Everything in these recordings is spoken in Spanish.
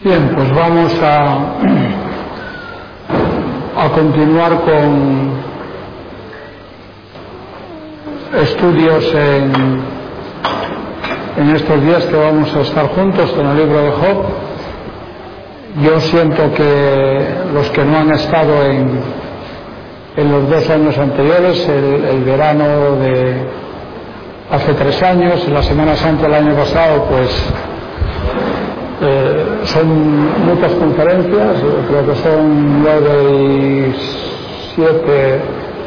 Bien, pues vamos a continuar con estudios en estos días que vamos a estar juntos con el libro de Job. Yo siento que los que no han estado en los 2 años anteriores, el verano de hace 3 años, la Semana Santa del año pasado, pues son muchas conferencias, creo que son 9 y 7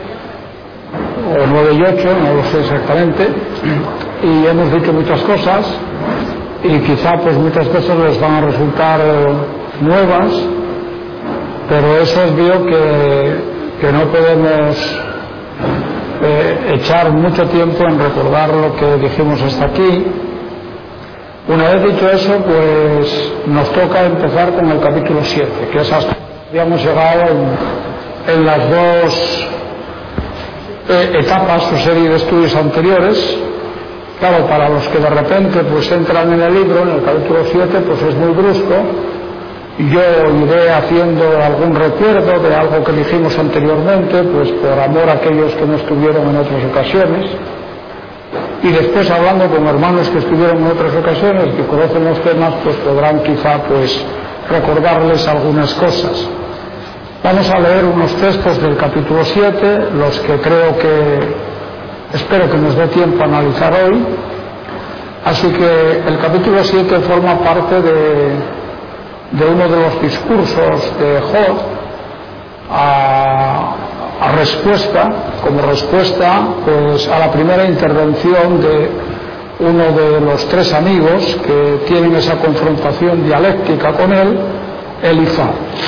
o 9 y 8, no lo sé exactamente, y hemos dicho muchas cosas y quizá pues muchas cosas les van a resultar nuevas, pero eso es obvio que no podemos echar mucho tiempo en recordar lo que dijimos hasta aquí. Una vez dicho eso, pues nos toca empezar con el capítulo 7, que es hasta habíamos llegado en las 2 etapas o serie de estudios anteriores. Claro, para los que de repente pues entran en el libro, en el capítulo 7, pues es muy brusco. Yo iré haciendo algún recuerdo de algo que dijimos anteriormente, pues por amor a aquellos que no estuvieron en otras ocasiones. Y después, hablando con hermanos que estuvieron en otras ocasiones, que conocen los temas, pues podrán quizá pues recordarles algunas cosas. Vamos a leer unos textos del capítulo 7, los que espero que nos dé tiempo a analizar hoy. Así que el capítulo 7 forma parte de uno de los discursos de Job como respuesta pues a la primera intervención de uno de los 3 amigos que tienen esa confrontación dialéctica con él, Elifaz.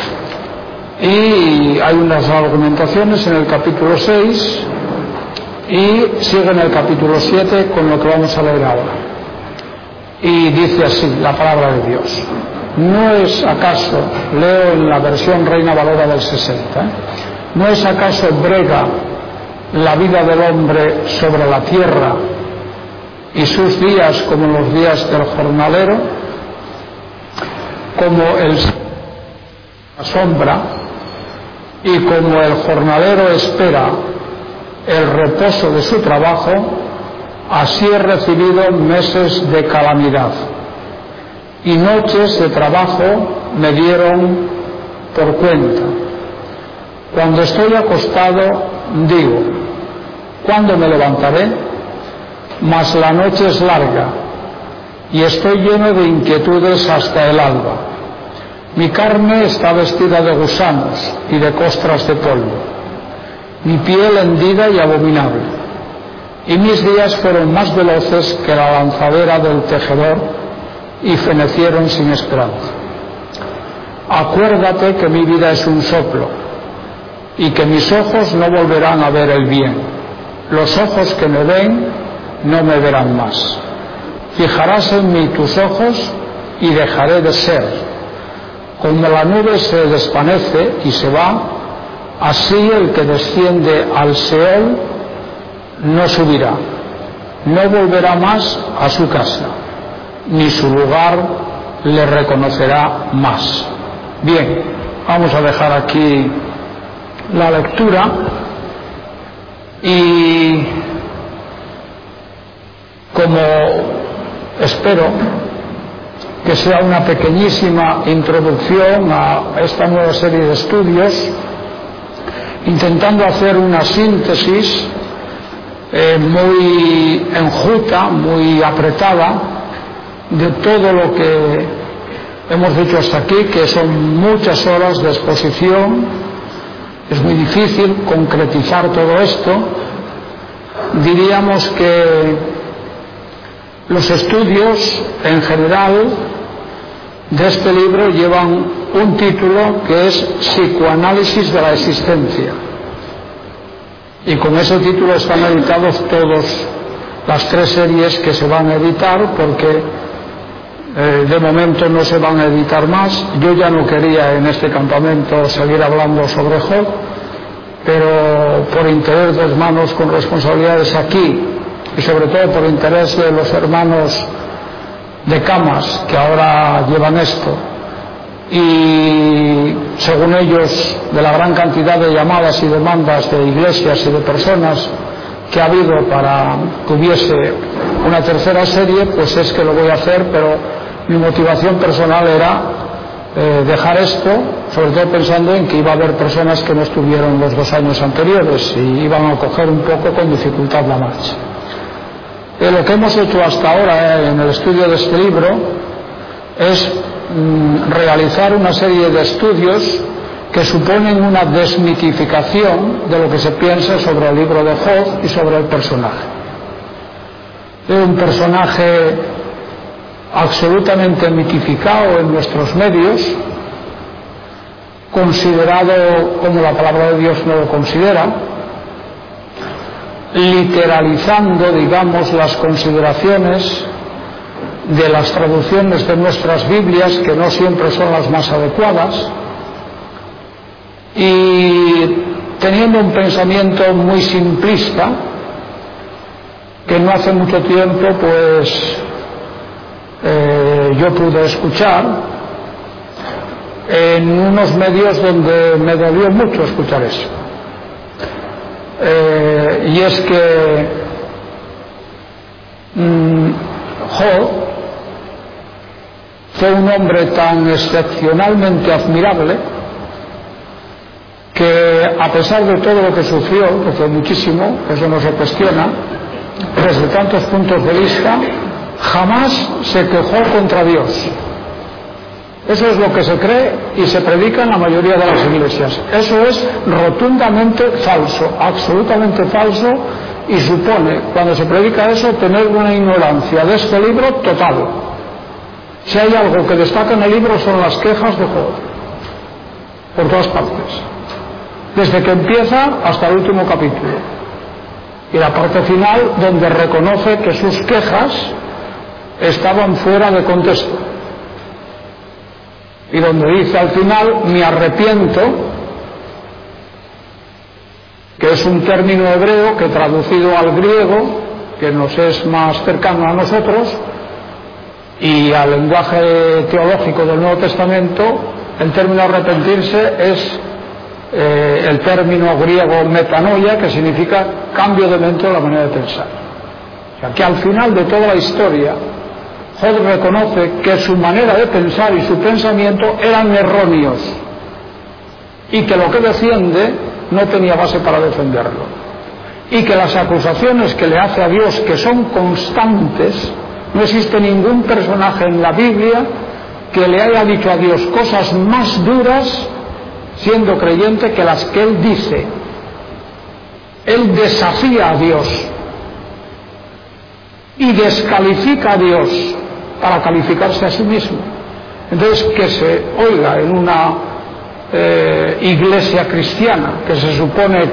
Y hay unas argumentaciones en el capítulo 6 y sigue en el capítulo 7 con lo que vamos a leer ahora. Y dice así la palabra de Dios: ¿no es acaso, leo en la versión Reina Valera del 60, ¿no es acaso brega la vida del hombre sobre la tierra y sus días como los días del jornalero? Como el sombra y como el jornalero espera el reposo de su trabajo, así he recibido meses de calamidad y noches de trabajo me dieron por cuenta. Cuando estoy acostado digo, ¿cuándo me levantaré? Mas la noche es larga y estoy lleno de inquietudes hasta el alba. Mi carne está vestida de gusanos y de costras de polvo, mi piel hendida y abominable, y mis días fueron más veloces que la lanzadera del tejedor y fenecieron sin esperanza. Acuérdate que mi vida es un soplo y que mis ojos no volverán a ver el bien. Los ojos que me ven no me verán más. Fijarás en mí tus ojos y dejaré de ser. Como la nube se desvanece y se va, así el que desciende al Seol no subirá, no volverá más a su casa, ni su lugar le reconocerá más. Bien, vamos a dejar aquí la lectura y como espero que sea una pequeñísima introducción a esta nueva serie de estudios, intentando hacer una síntesis muy enjuta, muy apretada de todo lo que hemos dicho hasta aquí, que son muchas horas de exposición. Es muy difícil concretizar todo esto. Diríamos que los estudios en general de este libro llevan un título que es Psicoanálisis de la existencia, y con ese título están editados todas las 3 series que se van a editar, porque de momento no se van a editar más. Yo ya no quería en este campamento seguir hablando sobre Job, pero por interés de hermanos con responsabilidades aquí y sobre todo por interés de los hermanos de Camas que ahora llevan esto, y según ellos de la gran cantidad de llamadas y demandas de iglesias y de personas que ha habido para que hubiese una tercera serie, pues es que lo voy a hacer, pero mi motivación personal era dejar esto, sobre todo pensando en que iba a haber personas que no estuvieron los 2 años anteriores y iban a coger un poco con dificultad la marcha. Lo que hemos hecho hasta ahora en el estudio de este libro es realizar una serie de estudios que suponen una desmitificación de lo que se piensa sobre el libro de Job y sobre el personaje. Es un personaje absolutamente mitificado en nuestros medios, considerado como la palabra de Dios no lo considera, literalizando, digamos, las consideraciones de las traducciones de nuestras Biblias, que no siempre son las más adecuadas, y teniendo un pensamiento muy simplista que no hace mucho tiempo pues yo pude escuchar en unos medios donde me dolió mucho escuchar eso, y es que Job fue un hombre tan excepcionalmente admirable que, a pesar de todo lo que sufrió, que fue muchísimo, eso no se cuestiona, desde tantos puntos de vista, jamás se quejó contra Dios. Eso es lo que se cree y se predica en la mayoría de las iglesias. Eso es rotundamente falso, absolutamente falso, y supone, cuando se predica eso, tener una ignorancia de este libro total. Si hay algo que destaca en el libro son las quejas de Job, por todas partes, desde que empieza hasta el último capítulo, y la parte final donde reconoce que sus quejas estaban fuera de contexto, y donde dice al final: me arrepiento, que es un término hebreo que traducido al griego, que nos es más cercano a nosotros, y al lenguaje teológico del Nuevo Testamento, el término arrepentirse es el término griego metanoia, que significa cambio de mente o la manera de pensar. O sea, que al final de toda la historia, Job reconoce que su manera de pensar y su pensamiento eran erróneos, y que lo que defiende no tenía base para defenderlo, y que las acusaciones que le hace a Dios, que son constantes, no existe ningún personaje en la Biblia que le haya dicho a Dios cosas más duras siendo creyente que las que él dice. Él desafía a Dios y descalifica a Dios para calificarse a sí mismo. Entonces, que se oiga en una iglesia cristiana, que se supone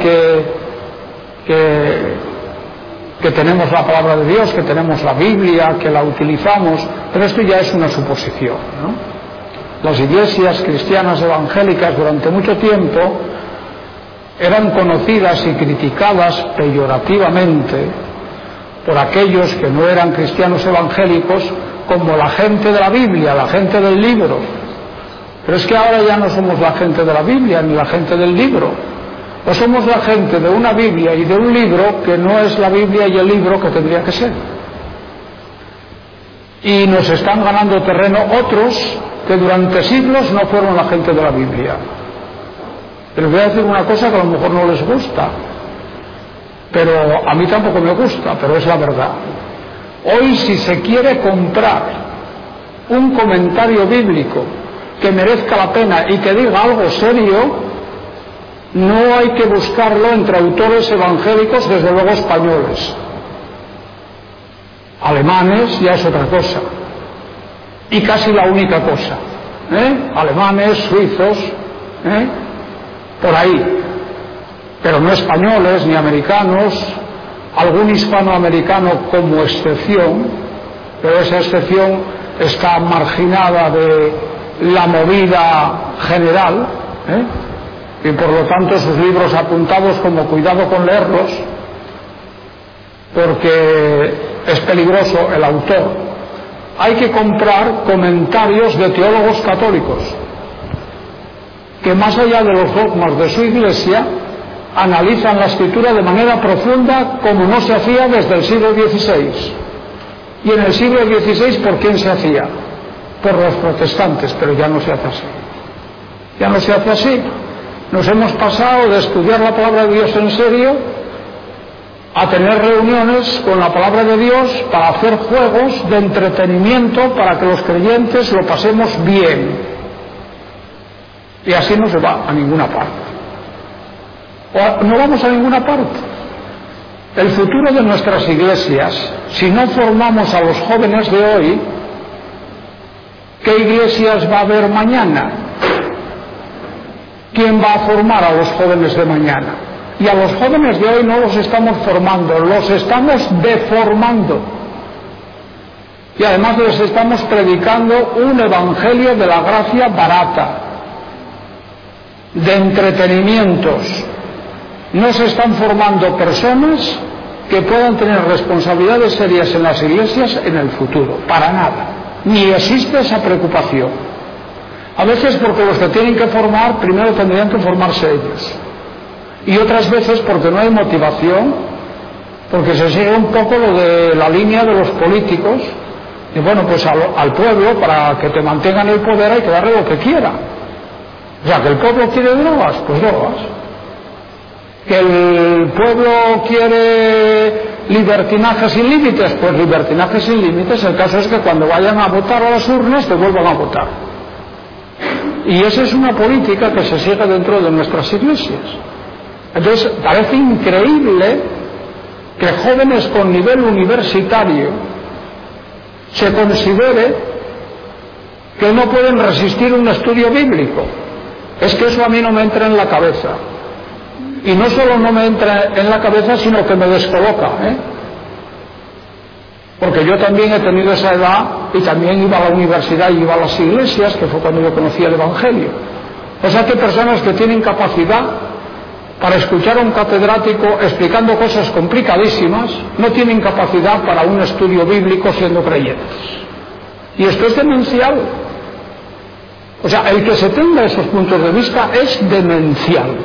que tenemos la palabra de Dios, que tenemos la Biblia, que la utilizamos, pero esto ya es una suposición, ¿no? Las iglesias cristianas evangélicas durante mucho tiempo eran conocidas y criticadas peyorativamente por aquellos que no eran cristianos evangélicos como la gente de la Biblia, la gente del libro. Pero es que ahora ya no somos la gente de la Biblia ni la gente del libro, o somos la gente de una Biblia y de un libro que no es la Biblia y el libro que tendría que ser. Y nos están ganando terreno otros que durante siglos no fueron la gente de la Biblia. Pero voy a decir una cosa que a lo mejor no les gusta, pero a mí tampoco me gusta, pero es la verdad. Hoy, si se quiere comprar un comentario bíblico que merezca la pena y que diga algo serio, no hay que buscarlo entre autores evangélicos, desde luego españoles. Alemanes ya es otra cosa, y casi la única cosa, alemanes, suizos, por ahí, pero no españoles ni americanos, algún hispanoamericano como excepción, pero esa excepción está marginada de la movida general, y por lo tanto sus libros apuntados como cuidado con leerlos, porque es peligroso el autor. Hay que comprar comentarios de teólogos católicos, que más allá de los dogmas de su Iglesia, analizan la Escritura de manera profunda como no se hacía desde el siglo XVI. Y en el siglo XVI, ¿por quién se hacía? Por los protestantes, pero ya no se hace así. Ya no se hace así. Nos hemos pasado de estudiar la palabra de Dios en serio a tener reuniones con la palabra de Dios para hacer juegos de entretenimiento para que los creyentes lo pasemos bien. Y así no se va a ninguna parte. O no vamos a ninguna parte. El futuro de nuestras iglesias, si no formamos a los jóvenes de hoy, ¿qué iglesias va a haber mañana? ¿Quién va a formar a los jóvenes de mañana? Y a los jóvenes de hoy no los estamos formando, los estamos deformando. Y además les estamos predicando un evangelio de la gracia barata, de entretenimientos. No se están formando personas que puedan tener responsabilidades serias en las iglesias en el futuro, para nada. Ni existe esa preocupación. A veces porque los que tienen que formar primero tendrían que formarse ellos, y otras veces porque no hay motivación, porque se sigue un poco lo de la línea de los políticos, y bueno, pues al pueblo, para que te mantengan el poder, hay que darle lo que quiera. O sea, que el pueblo quiere drogas, pues drogas. Que el pueblo quiere libertinaje sin límites, pues libertinaje sin límites. El caso es que cuando vayan a votar a las urnas, te vuelvan a votar. Y esa es una política que se sigue dentro de nuestras iglesias. Entonces, parece increíble que jóvenes con nivel universitario se considere que no pueden resistir un estudio bíblico. Es que eso a mí no me entra en la cabeza. Y no solo no me entra en la cabeza, sino que me descoloca, Porque yo también he tenido esa edad y también iba a la universidad y iba a las iglesias, que fue cuando yo conocí el Evangelio. O sea que personas que tienen capacidad para escuchar a un catedrático explicando cosas complicadísimas, no tienen capacidad para un estudio bíblico siendo creyentes. Y esto es demencial. O sea, el que se tenga esos puntos de vista es demencial.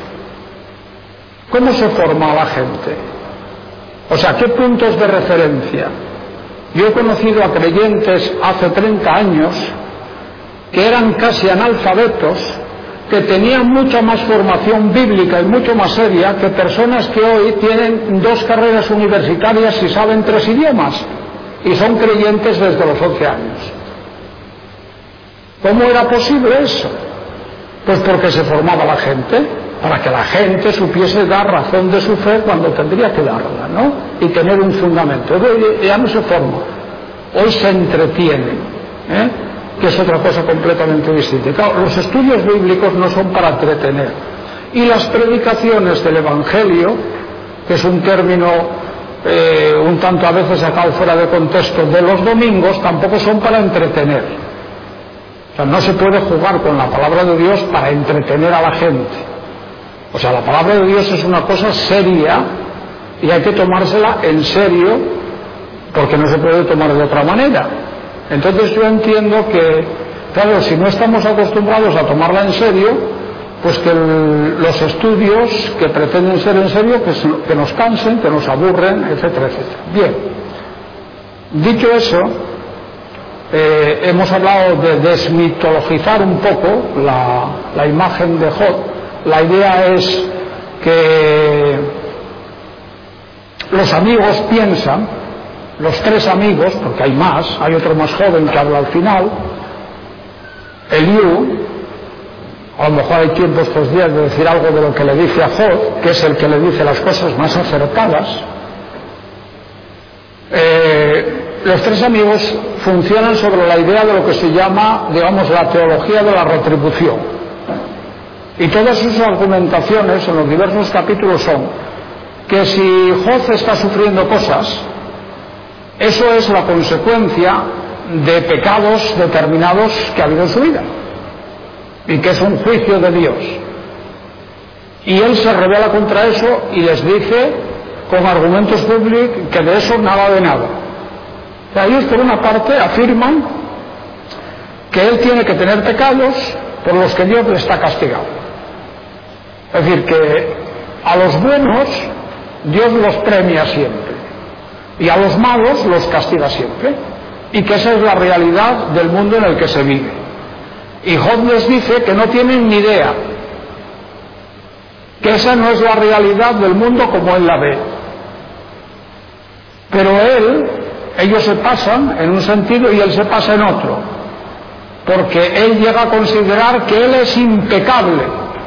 ¿Cómo se forma a la gente? O sea, ¿qué puntos de referencia? Yo he conocido a creyentes hace 30 años que eran casi analfabetos, que tenían mucha más formación bíblica y mucho más seria que personas que hoy tienen 2 carreras universitarias y saben 3 idiomas y son creyentes desde los 11 años. ¿Cómo era posible eso? Pues porque se formaba la gente, para que la gente supiese dar razón de su fe cuando tendría que darla, ¿no? Y tener un fundamento. Hoy ya no se forma, hoy se entretiene, que es otra cosa completamente distinta. Claro, los estudios bíblicos no son para entretener. Y las predicaciones del Evangelio, que es un término un tanto a veces sacado fuera de contexto, de los domingos, tampoco son para entretener. O sea, no se puede jugar con la palabra de Dios para entretener a la gente. O sea, la palabra de Dios es una cosa seria y hay que tomársela en serio, porque no se puede tomar de otra manera. Entonces yo entiendo que, claro, si no estamos acostumbrados a tomarla en serio, pues que los estudios que pretenden ser en serio, que nos cansen, que nos aburren, etcétera, etcétera. Bien, dicho eso, hemos hablado de desmitologizar un poco la imagen de Job. La idea es que los amigos piensan, los 3 amigos, porque hay más, hay otro más joven que habla al final, Eliú, a lo mejor hay tiempo estos días de decir algo de lo que le dice a Job, que es el que le dice las cosas más acertadas. Los 3 amigos funcionan sobre la idea de lo que se llama, digamos, la teología de la retribución. Y todas sus argumentaciones en los diversos capítulos son que si Job está sufriendo cosas, eso es la consecuencia de pecados determinados que ha habido en su vida, y que es un juicio de Dios. Y él se revela contra eso y les dice con argumentos públicos que de eso nada de nada. O sea, ellos por una parte afirman que él tiene que tener pecados por los que Dios le está castigando. Es decir, que a los buenos Dios los premia siempre y a los malos los castiga siempre, y que esa es la realidad del mundo en el que se vive. Y Job les dice que no tienen ni idea, que esa no es la realidad del mundo como él la ve. Pero ellos se pasan en un sentido y él se pasa en otro, porque él llega a considerar que él es impecable,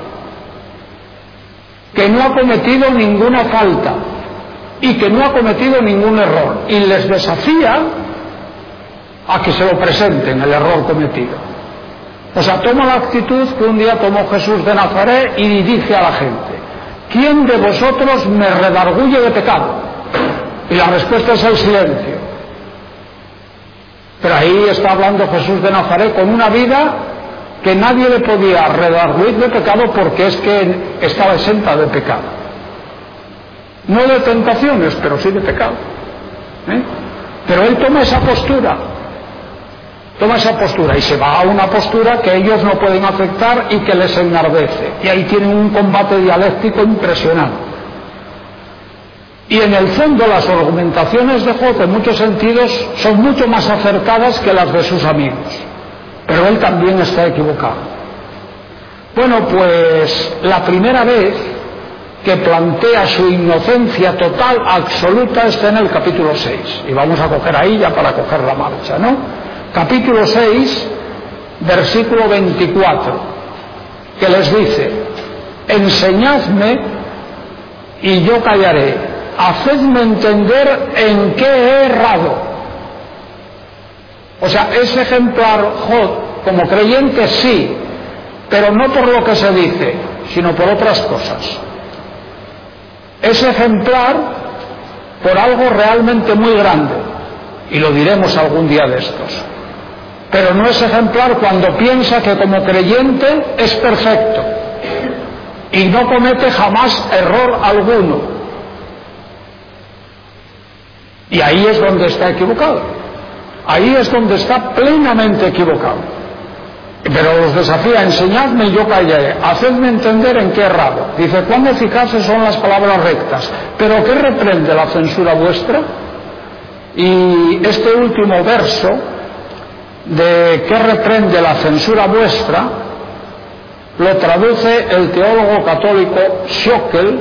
que no ha cometido ninguna falta y que no ha cometido ningún error, y les desafía a que se lo presenten el error cometido. O sea, toma la actitud que un día tomó Jesús de Nazaret y dice a la gente: ¿quién de vosotros me redarguye de pecado? Y la respuesta es el silencio. Pero ahí está hablando Jesús de Nazaret con una vida que nadie le podía redarguir de pecado, porque es que estaba exenta de pecado. No de tentaciones, pero sí de pecado. Pero él toma esa postura y se va a una postura que ellos no pueden aceptar y que les enardece. Y ahí tienen un combate dialéctico impresionante. Y en el fondo las argumentaciones de Job en muchos sentidos son mucho más acertadas que las de sus amigos. Pero él también está equivocado. Bueno, pues la primera vez que plantea su inocencia total, absoluta, está en el capítulo 6. Y vamos a coger ahí ya para coger la marcha, ¿no? Capítulo 6, versículo 24, que les dice: enseñadme y yo callaré, hacedme entender en qué he errado. O sea, es ejemplar Job como creyente, sí, pero no por lo que se dice, sino por otras cosas. Es ejemplar por algo realmente muy grande, y lo diremos algún día de estos. Pero no es ejemplar cuando piensa que como creyente es perfecto y no comete jamás error alguno. Y ahí es donde está equivocado. Ahí es donde está plenamente equivocado. Pero los desafía: enseñadme y yo callaré, hacedme entender en qué he errado. Dice: cuán eficaces son las palabras rectas, pero ¿qué reprende la censura vuestra? Y este último verso de ¿qué reprende la censura vuestra? Lo traduce el teólogo católico Schockel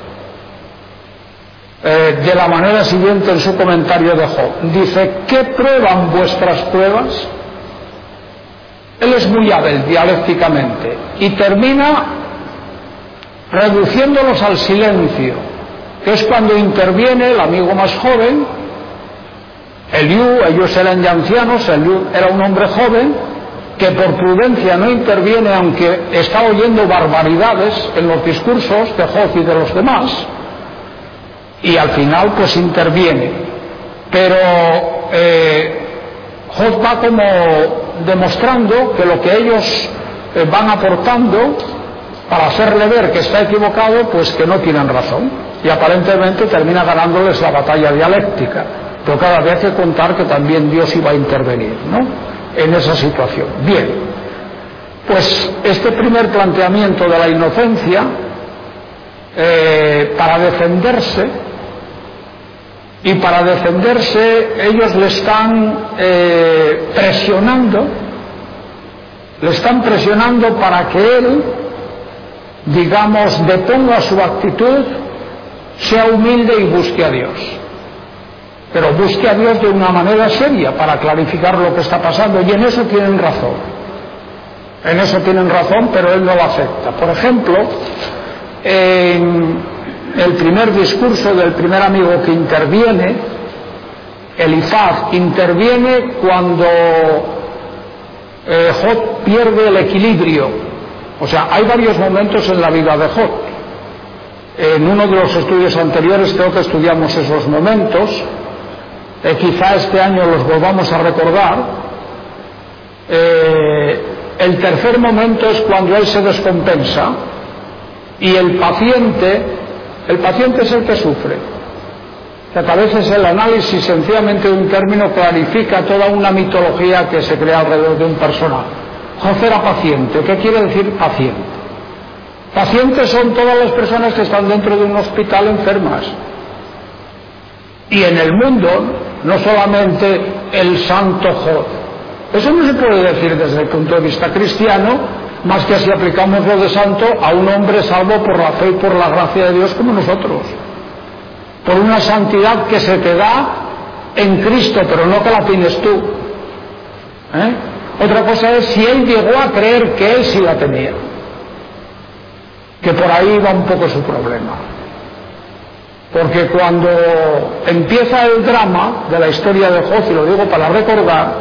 de la manera siguiente en su comentario de Job. Dice: ¿qué prueban vuestras pruebas? Él es muy hábil dialécticamente y termina reduciéndolos al silencio, que es cuando interviene el amigo más joven, Eliú. Ellos eran ya ancianos, Eliú era un hombre joven que por prudencia no interviene, aunque está oyendo barbaridades en los discursos de Job y de los demás, y al final pues interviene. Pero Job va como demostrando que lo que ellos van aportando para hacerle ver que está equivocado, pues que no tienen razón, y aparentemente termina ganándoles la batalla dialéctica. Pero cada vez hay que contar que también Dios iba a intervenir, ¿no?, en esa situación. Bien, pues este primer planteamiento de la inocencia, para defenderse ellos le están presionando para que él, digamos, deponga su actitud, sea humilde y busque a Dios. Pero busque a Dios de una manera seria para clarificar lo que está pasando, y en eso tienen razón. Pero él no lo acepta. Por ejemplo, en el primer discurso del primer amigo que interviene, Elifaz, interviene cuando Job pierde el equilibrio. O sea, hay varios momentos en la vida de Job. En uno de los estudios anteriores creo que estudiamos esos momentos. Quizá este año los volvamos a recordar. El tercer momento es cuando él se descompensa y el paciente es el que sufre. Que a veces el análisis sencillamente de un término clarifica toda una mitología que se crea alrededor de un personaje. Job era paciente. ¿Qué quiere decir paciente? Pacientes son todas las personas que están dentro de un hospital enfermas. Y en el mundo, no solamente el santo Job. Eso no se puede decir desde el punto de vista cristiano, más que si aplicamos lo de santo a un hombre salvo por la fe y por la gracia de Dios como nosotros. Por una santidad que se te da en Cristo, pero no que la tienes tú. Otra cosa es si él llegó a creer que él sí la tenía. Que por ahí va un poco su problema. Porque cuando empieza el drama de la historia de Job, y lo digo para recordar,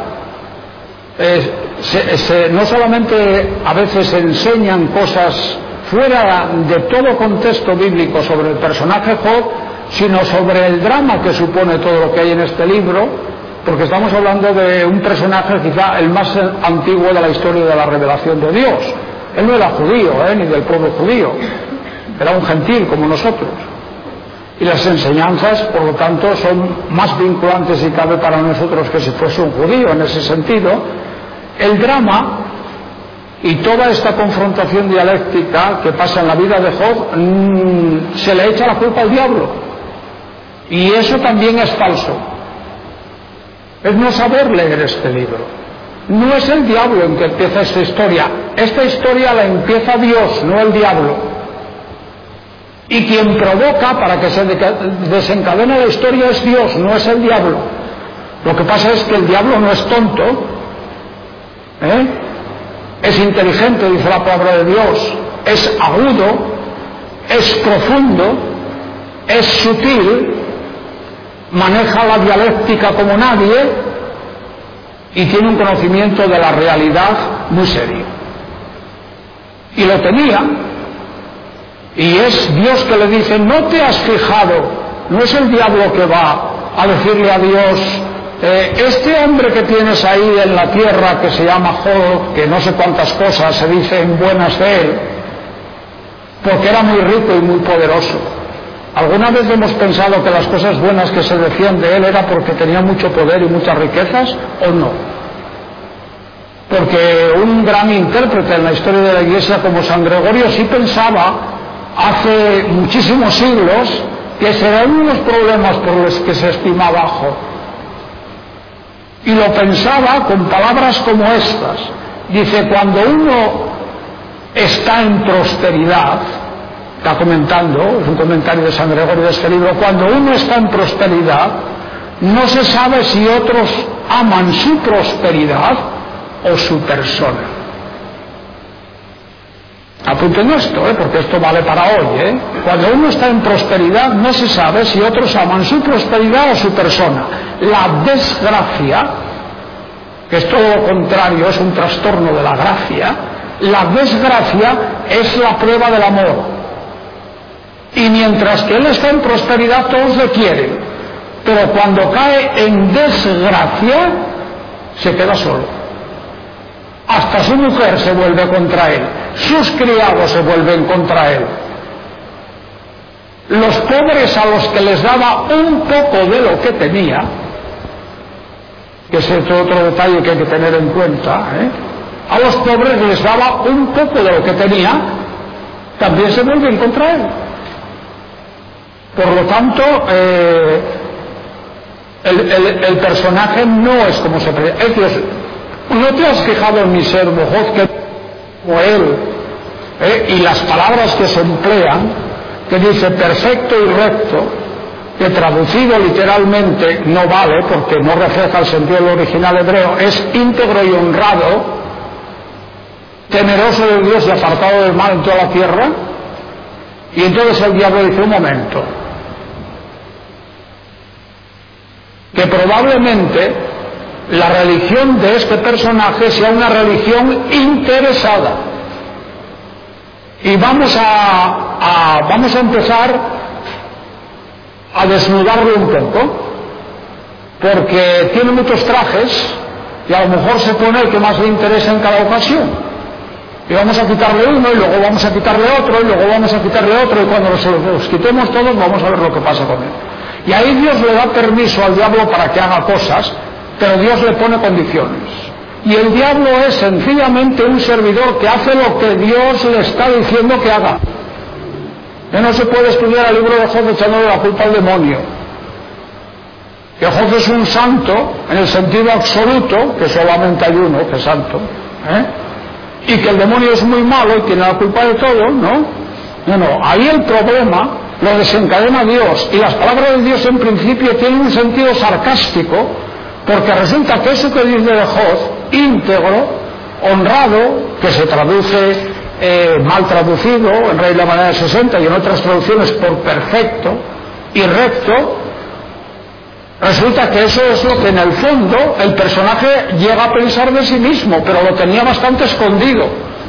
no solamente a veces se enseñan cosas fuera de todo contexto bíblico sobre el personaje Job, sino sobre el drama que supone todo lo que hay en este libro, porque estamos hablando de un personaje quizá el más antiguo de la historia de la revelación de Dios. Él no era judío, ni del pueblo judío, era un gentil como nosotros. Y las enseñanzas, por lo tanto, son más vinculantes si cabe para nosotros que si fuese un judío en ese sentido. El drama y toda esta confrontación dialéctica que pasa en la vida de Job, se le echa la culpa al diablo. Y eso también es falso. Es no saber leer este libro. No es el diablo en que empieza esta historia. Esta historia la empieza Dios, no el diablo. Y quien provoca para que se desencadene la historia es Dios, no es el diablo. Lo que pasa es que el diablo no es tonto, es inteligente, dice la palabra de Dios, es agudo, es profundo, es sutil, maneja la dialéctica como nadie y tiene un conocimiento de la realidad muy serio. Y lo tenía. Y es Dios que le dice, no te has fijado, no es el diablo que va a decirle a Dios, este hombre que tienes ahí en la tierra que se llama Job, que no sé cuántas cosas se dicen buenas de él, porque era muy rico y muy poderoso. ¿Alguna vez hemos pensado que las cosas buenas que se decían de él era porque tenía mucho poder y muchas riquezas o no? Porque un gran intérprete en la historia de la Iglesia como San Gregorio sí pensaba hace muchísimos siglos que serán unos problemas por los que se estimaba Job. Y lo pensaba con palabras como estas. Dice, cuando uno está en prosperidad, está comentando, es un comentario de San Gregorio de este libro, cuando uno está en prosperidad, no se sabe si otros aman su prosperidad o su persona. Apunten esto, porque esto vale para hoy. Cuando uno está en prosperidad, no se sabe si otros aman su prosperidad o su persona. La desgracia, que es todo lo contrario, es un trastorno de la gracia, la desgracia es la prueba del amor. Y mientras que él está en prosperidad, todos le quieren. Pero cuando cae en desgracia, se queda solo. Hasta su mujer se vuelve contra él, sus criados se vuelven contra él. Los pobres a los que les daba un poco de lo que tenía, que es otro detalle que hay que tener en cuenta, a los pobres les daba un poco de lo que tenía, también se vuelven contra él. Por lo tanto, el personaje no es como se presenta. ¿No te has fijado en mi siervo Job, que como él, y las palabras que se emplean, que dice perfecto y recto, que traducido literalmente no vale porque no refleja el sentido del original hebreo, es íntegro y honrado, temeroso de Dios y apartado del mal en toda la tierra? Y entonces el diablo dice, un momento, que probablemente la religión de este personaje sea una religión interesada. Y vamos a empezar a desnudarlo un poco, porque tiene muchos trajes y a lo mejor se pone el que más le interesa en cada ocasión. Y vamos a quitarle uno y luego vamos a quitarle otro y luego vamos a quitarle otro, y cuando los quitemos todos vamos a ver lo que pasa con él. Y ahí Dios le da permiso al diablo para que haga cosas, pero Dios le pone condiciones. Y el diablo es sencillamente un servidor que hace lo que Dios le está diciendo que haga. Que no se puede estudiar el libro de Job echándole la culpa al demonio. Que Job es un santo en el sentido absoluto, que solamente hay uno que es santo, y que el demonio es muy malo y tiene la culpa de todo, ¿no? No, ahí el problema lo desencadena Dios, y las palabras de Dios en principio tienen un sentido sarcástico, porque resulta que eso que dice de Job, íntegro, honrado, que se traduce mal traducido en Reina Valera de 60 y en otras traducciones por perfecto y recto, resulta que eso es lo que en el fondo el personaje llega a pensar de sí mismo, pero lo tenía bastante escondido.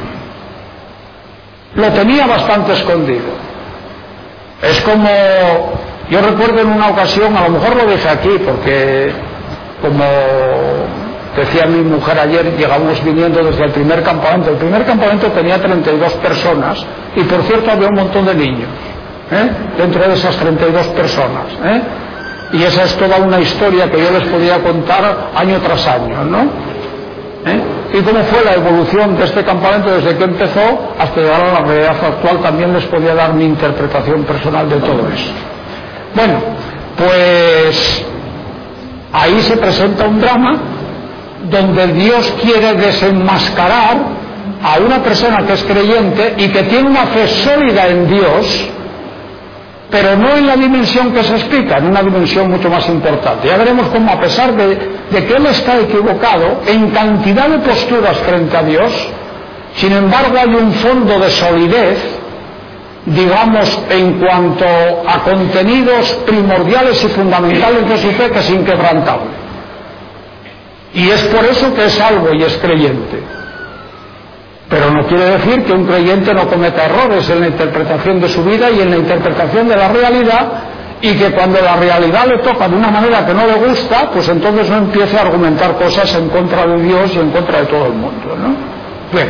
Lo tenía bastante escondido. Es como, yo recuerdo en una ocasión, a lo mejor lo dije aquí, porque como decía mi mujer ayer, llegamos viniendo desde el primer campamento. El primer campamento tenía 32 personas y por cierto había un montón de niños dentro de esas 32 personas. Y esa es toda una historia que yo les podía contar año tras año, ¿no? Y cómo fue la evolución de este campamento desde que empezó hasta llegar a la realidad actual. También les podía dar mi interpretación personal de todo eso. Bueno, pues ahí se presenta un drama donde Dios quiere desenmascarar a una persona que es creyente y que tiene una fe sólida en Dios, pero no en la dimensión que se explica, en una dimensión mucho más importante. Ya veremos cómo, a pesar de que él está equivocado en cantidad de posturas frente a Dios, sin embargo hay un fondo de solidez, digamos, en cuanto a contenidos primordiales y fundamentales de su fe, que es inquebrantable. Y es por eso que es salvo y es creyente. Pero no quiere decir que un creyente no cometa errores en la interpretación de su vida y en la interpretación de la realidad, y que cuando la realidad le toca de una manera que no le gusta, pues entonces no empiece a argumentar cosas en contra de Dios y en contra de todo el mundo, ¿no? Bien,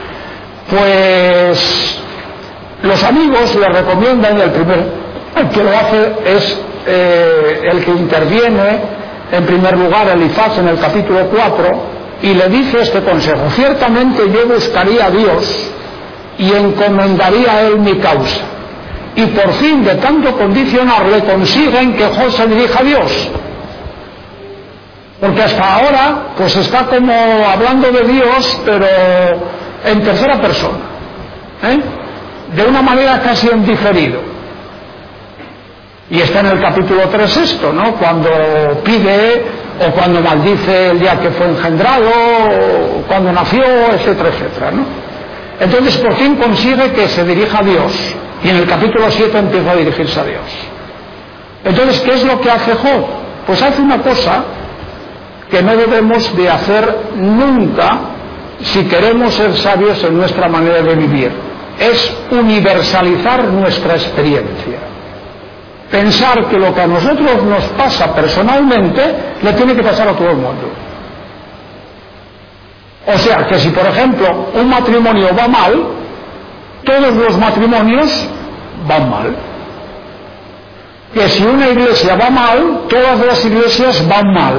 pues los amigos le recomiendan, y el que lo hace es el que interviene en primer lugar, Elifaz, en el capítulo 4, y le dice este consejo: ciertamente yo buscaría a Dios y encomendaría a él mi causa. Y por fin, de tanto condicionarle, consiguen que Job se dirija a Dios. Porque hasta ahora, pues está como hablando de Dios, pero en tercera persona, de una manera casi en diferido. Y está en el capítulo 3 esto, ¿no? Cuando pide, o cuando maldice el día que fue engendrado, o cuando nació, etcétera, etcétera, ¿no? Entonces por fin consigue que se dirija a Dios, y en el capítulo 7 empieza a dirigirse a Dios. Entonces, ¿qué es lo que hace Job? Pues hace una cosa que no debemos de hacer nunca si queremos ser sabios en nuestra manera de vivir. Es universalizar nuestra experiencia. Pensar que lo que a nosotros nos pasa personalmente le tiene que pasar a todo el mundo. O sea, que si por ejemplo un matrimonio va mal, todos los matrimonios van mal. Que si una iglesia va mal, todas las iglesias van mal.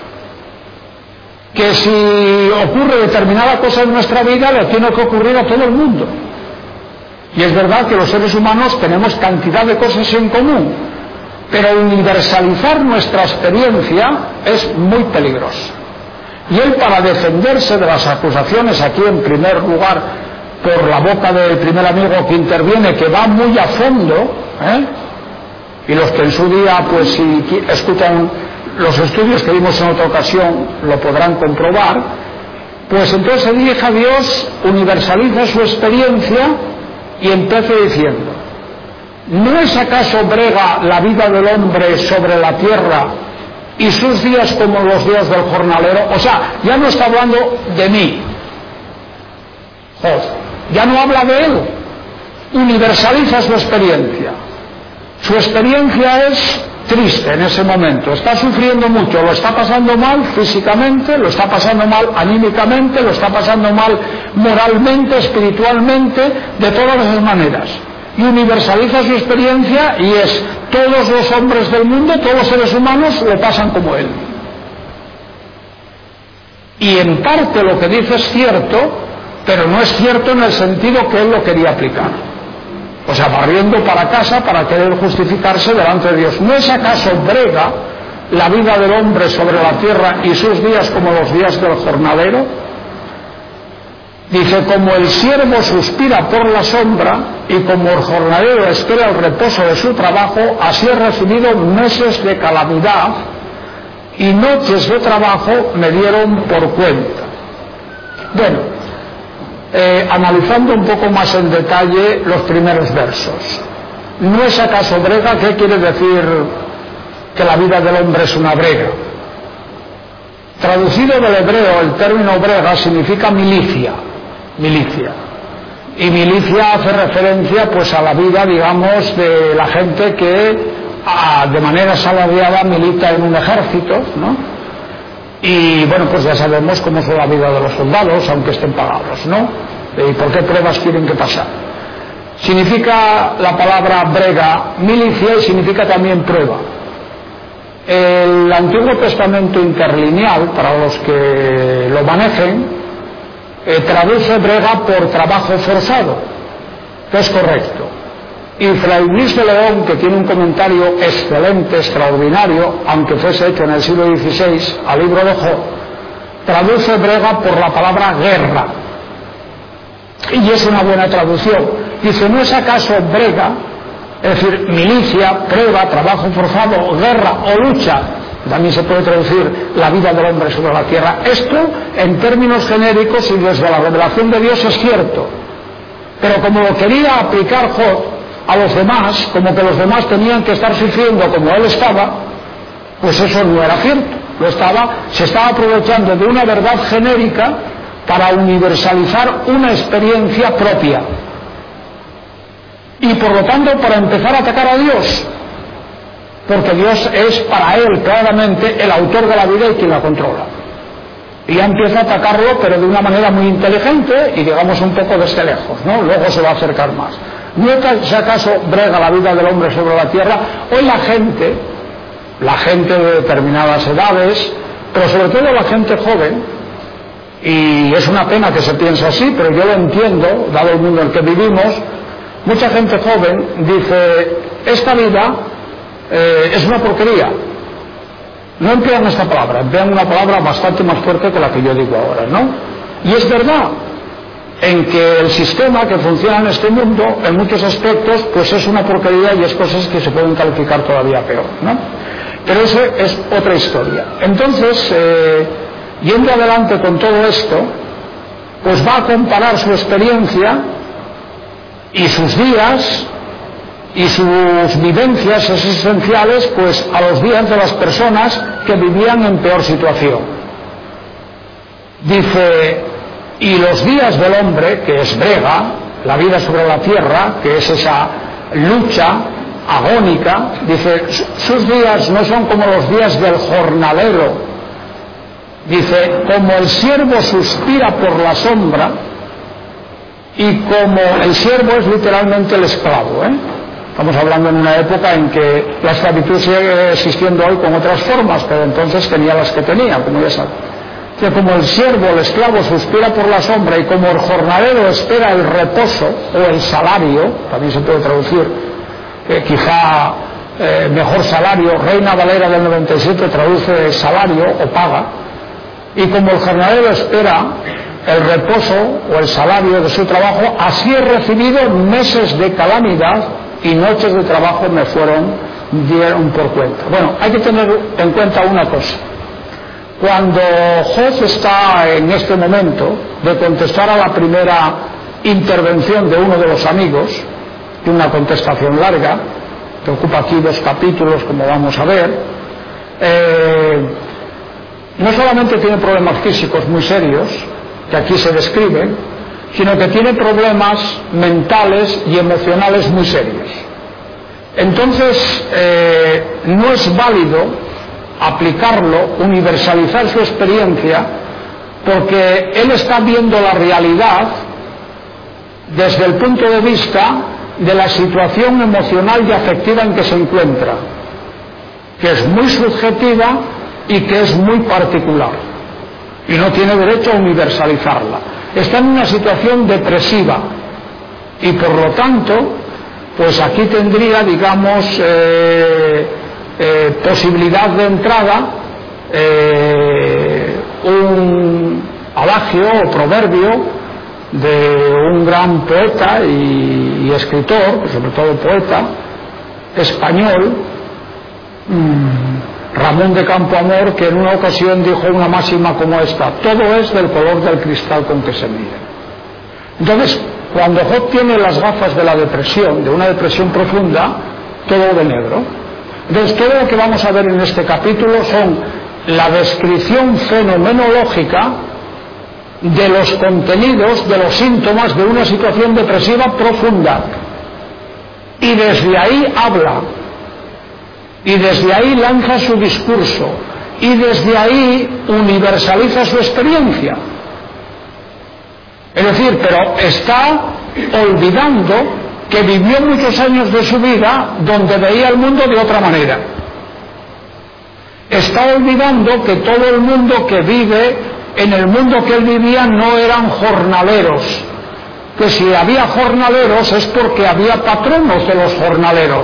Que si ocurre determinada cosa en nuestra vida, le tiene que ocurrir a todo el mundo. Y es verdad que los seres humanos tenemos cantidad de cosas en común, pero universalizar nuestra experiencia es muy peligroso. Y él, para defenderse de las acusaciones, aquí en primer lugar por la boca del primer amigo que interviene, que va muy a fondo, y los que en su día, pues si escuchan los estudios que vimos en otra ocasión, lo podrán comprobar, pues entonces se dirige a Dios, universaliza su experiencia y empieza diciendo: ¿no es acaso brega la vida del hombre sobre la tierra y sus días como los días del jornalero? O sea, ya no está hablando de mí, Job, ya no habla de él, universaliza su experiencia. Su experiencia es triste en ese momento, está sufriendo mucho, lo está pasando mal físicamente, lo está pasando mal anímicamente, lo está pasando mal moralmente, espiritualmente, de todas las maneras. Y universaliza su experiencia, y es: todos los hombres del mundo, todos los seres humanos lo pasan como él. Y en parte lo que dice es cierto, pero no es cierto en el sentido que él lo quería aplicar. O sea, barriendo para casa para querer justificarse delante de Dios. ¿No es acaso brega la vida del hombre sobre la tierra y sus días como los días del jornalero? Dice, como el siervo suspira por la sombra y como el jornalero espera el reposo de su trabajo, así he recibido meses de calamidad y noches de trabajo me dieron por cuenta. Bueno, analizando un poco más en detalle los primeros versos. ¿No es acaso brega? ¿Qué quiere decir que la vida del hombre es una brega? Traducido del hebreo, el término brega significa milicia. Y milicia hace referencia pues a la vida, digamos, de la gente que de manera asalariada milita en un ejército, ¿no? Y bueno, pues ya sabemos cómo es la vida de los soldados, aunque estén pagados, ¿no? Y por qué pruebas tienen que pasar. Significa la palabra brega milicia y significa también prueba. El Antiguo Testamento interlineal, para los que lo manejen, traduce brega por trabajo forzado, que es correcto. Y Fray Luis de León, que tiene un comentario excelente, extraordinario, aunque fuese hecho en el siglo XVI, al libro de Job, traduce brega por la palabra guerra. Y es una buena traducción. Dice, ¿no es acaso brega, es decir, milicia, prueba, trabajo forzado, guerra o lucha? También se puede traducir la vida del hombre sobre la tierra. Esto, en términos genéricos y desde la revelación de Dios, es cierto. Pero como lo quería aplicar Job a los demás, como que los demás tenían que estar sufriendo como él estaba, pues eso no era cierto. Se estaba aprovechando de una verdad genérica para universalizar una experiencia propia. Y por lo tanto, para empezar a atacar a Dios, porque Dios es para él claramente el autor de la vida y quien la controla. Y ya empieza a atacarlo, pero de una manera muy inteligente y digamos un poco desde lejos, ¿no? Luego se va a acercar más. ¿No es acaso brega la vida del hombre sobre la tierra? Hoy la gente de determinadas edades, pero sobre todo la gente joven, y es una pena que se piense así, pero yo lo entiendo, dado el mundo en el que vivimos, mucha gente joven dice, esta vida es una porquería. No emplean esta palabra, emplean una palabra bastante más fuerte que la que yo digo ahora, ¿no? Y es verdad en que el sistema que funciona en este mundo, en muchos aspectos, pues es una porquería y es cosas que se pueden calificar todavía peor, ¿no? Pero eso es otra historia. Entonces, yendo adelante con todo esto, pues va a comparar su experiencia y sus días y sus vivencias existenciales pues a los días de las personas que vivían en peor situación. Dice, y los días del hombre, que es brega, la vida sobre la tierra, que es esa lucha agónica, dice, sus días no son como los días del jornalero. Dice, como el siervo suspira por la sombra, y como el siervo es literalmente el esclavo, Estamos hablando en una época en que la esclavitud sigue existiendo hoy con otras formas, pero entonces tenía las que tenía, como ya saben. Que como el siervo, el esclavo, suspira por la sombra y como el jornalero espera el reposo o el salario, también se puede traducir, quizá mejor salario, Reina Valera del 97 traduce salario o paga, y como el jornalero espera el reposo o el salario de su trabajo, así he recibido meses de calamidad y noches de trabajo me dieron por cuenta. Bueno, hay que tener en cuenta una cosa. Cuando Job está en este momento de contestar a la primera intervención de uno de los amigos, de una contestación larga, que ocupa aquí 2 capítulos, como vamos a ver, no solamente tiene problemas físicos muy serios, que aquí se describen, sino que tiene problemas mentales y emocionales muy serios. Entonces, no es válido aplicarlo, universalizar su experiencia, porque él está viendo la realidad desde el punto de vista de la situación emocional y afectiva en que se encuentra, que es muy subjetiva y que es muy particular. y no tiene derecho a universalizarla. Está en una situación depresiva y por lo tanto, pues aquí tendría, digamos, posibilidad de entrada un adagio o proverbio de un gran poeta y escritor, pues sobre todo poeta español, Ramón de Campoamor, que en una ocasión dijo una máxima como esta: todo es del color del cristal con que se mira. Entonces, cuando Job tiene las gafas de la depresión, de una depresión profunda, todo de negro. Entonces, todo lo que vamos a ver en este capítulo son la descripción fenomenológica de los contenidos, de los síntomas de una situación depresiva profunda. Y desde ahí habla, y desde ahí lanza su discurso, y desde ahí universaliza su experiencia. Es decir, pero está olvidando que vivió muchos años de su vida donde veía el mundo de otra manera. Está olvidando que todo el mundo que vive en el mundo que él vivía no eran jornaleros, que si había jornaleros es porque había patronos de los jornaleros,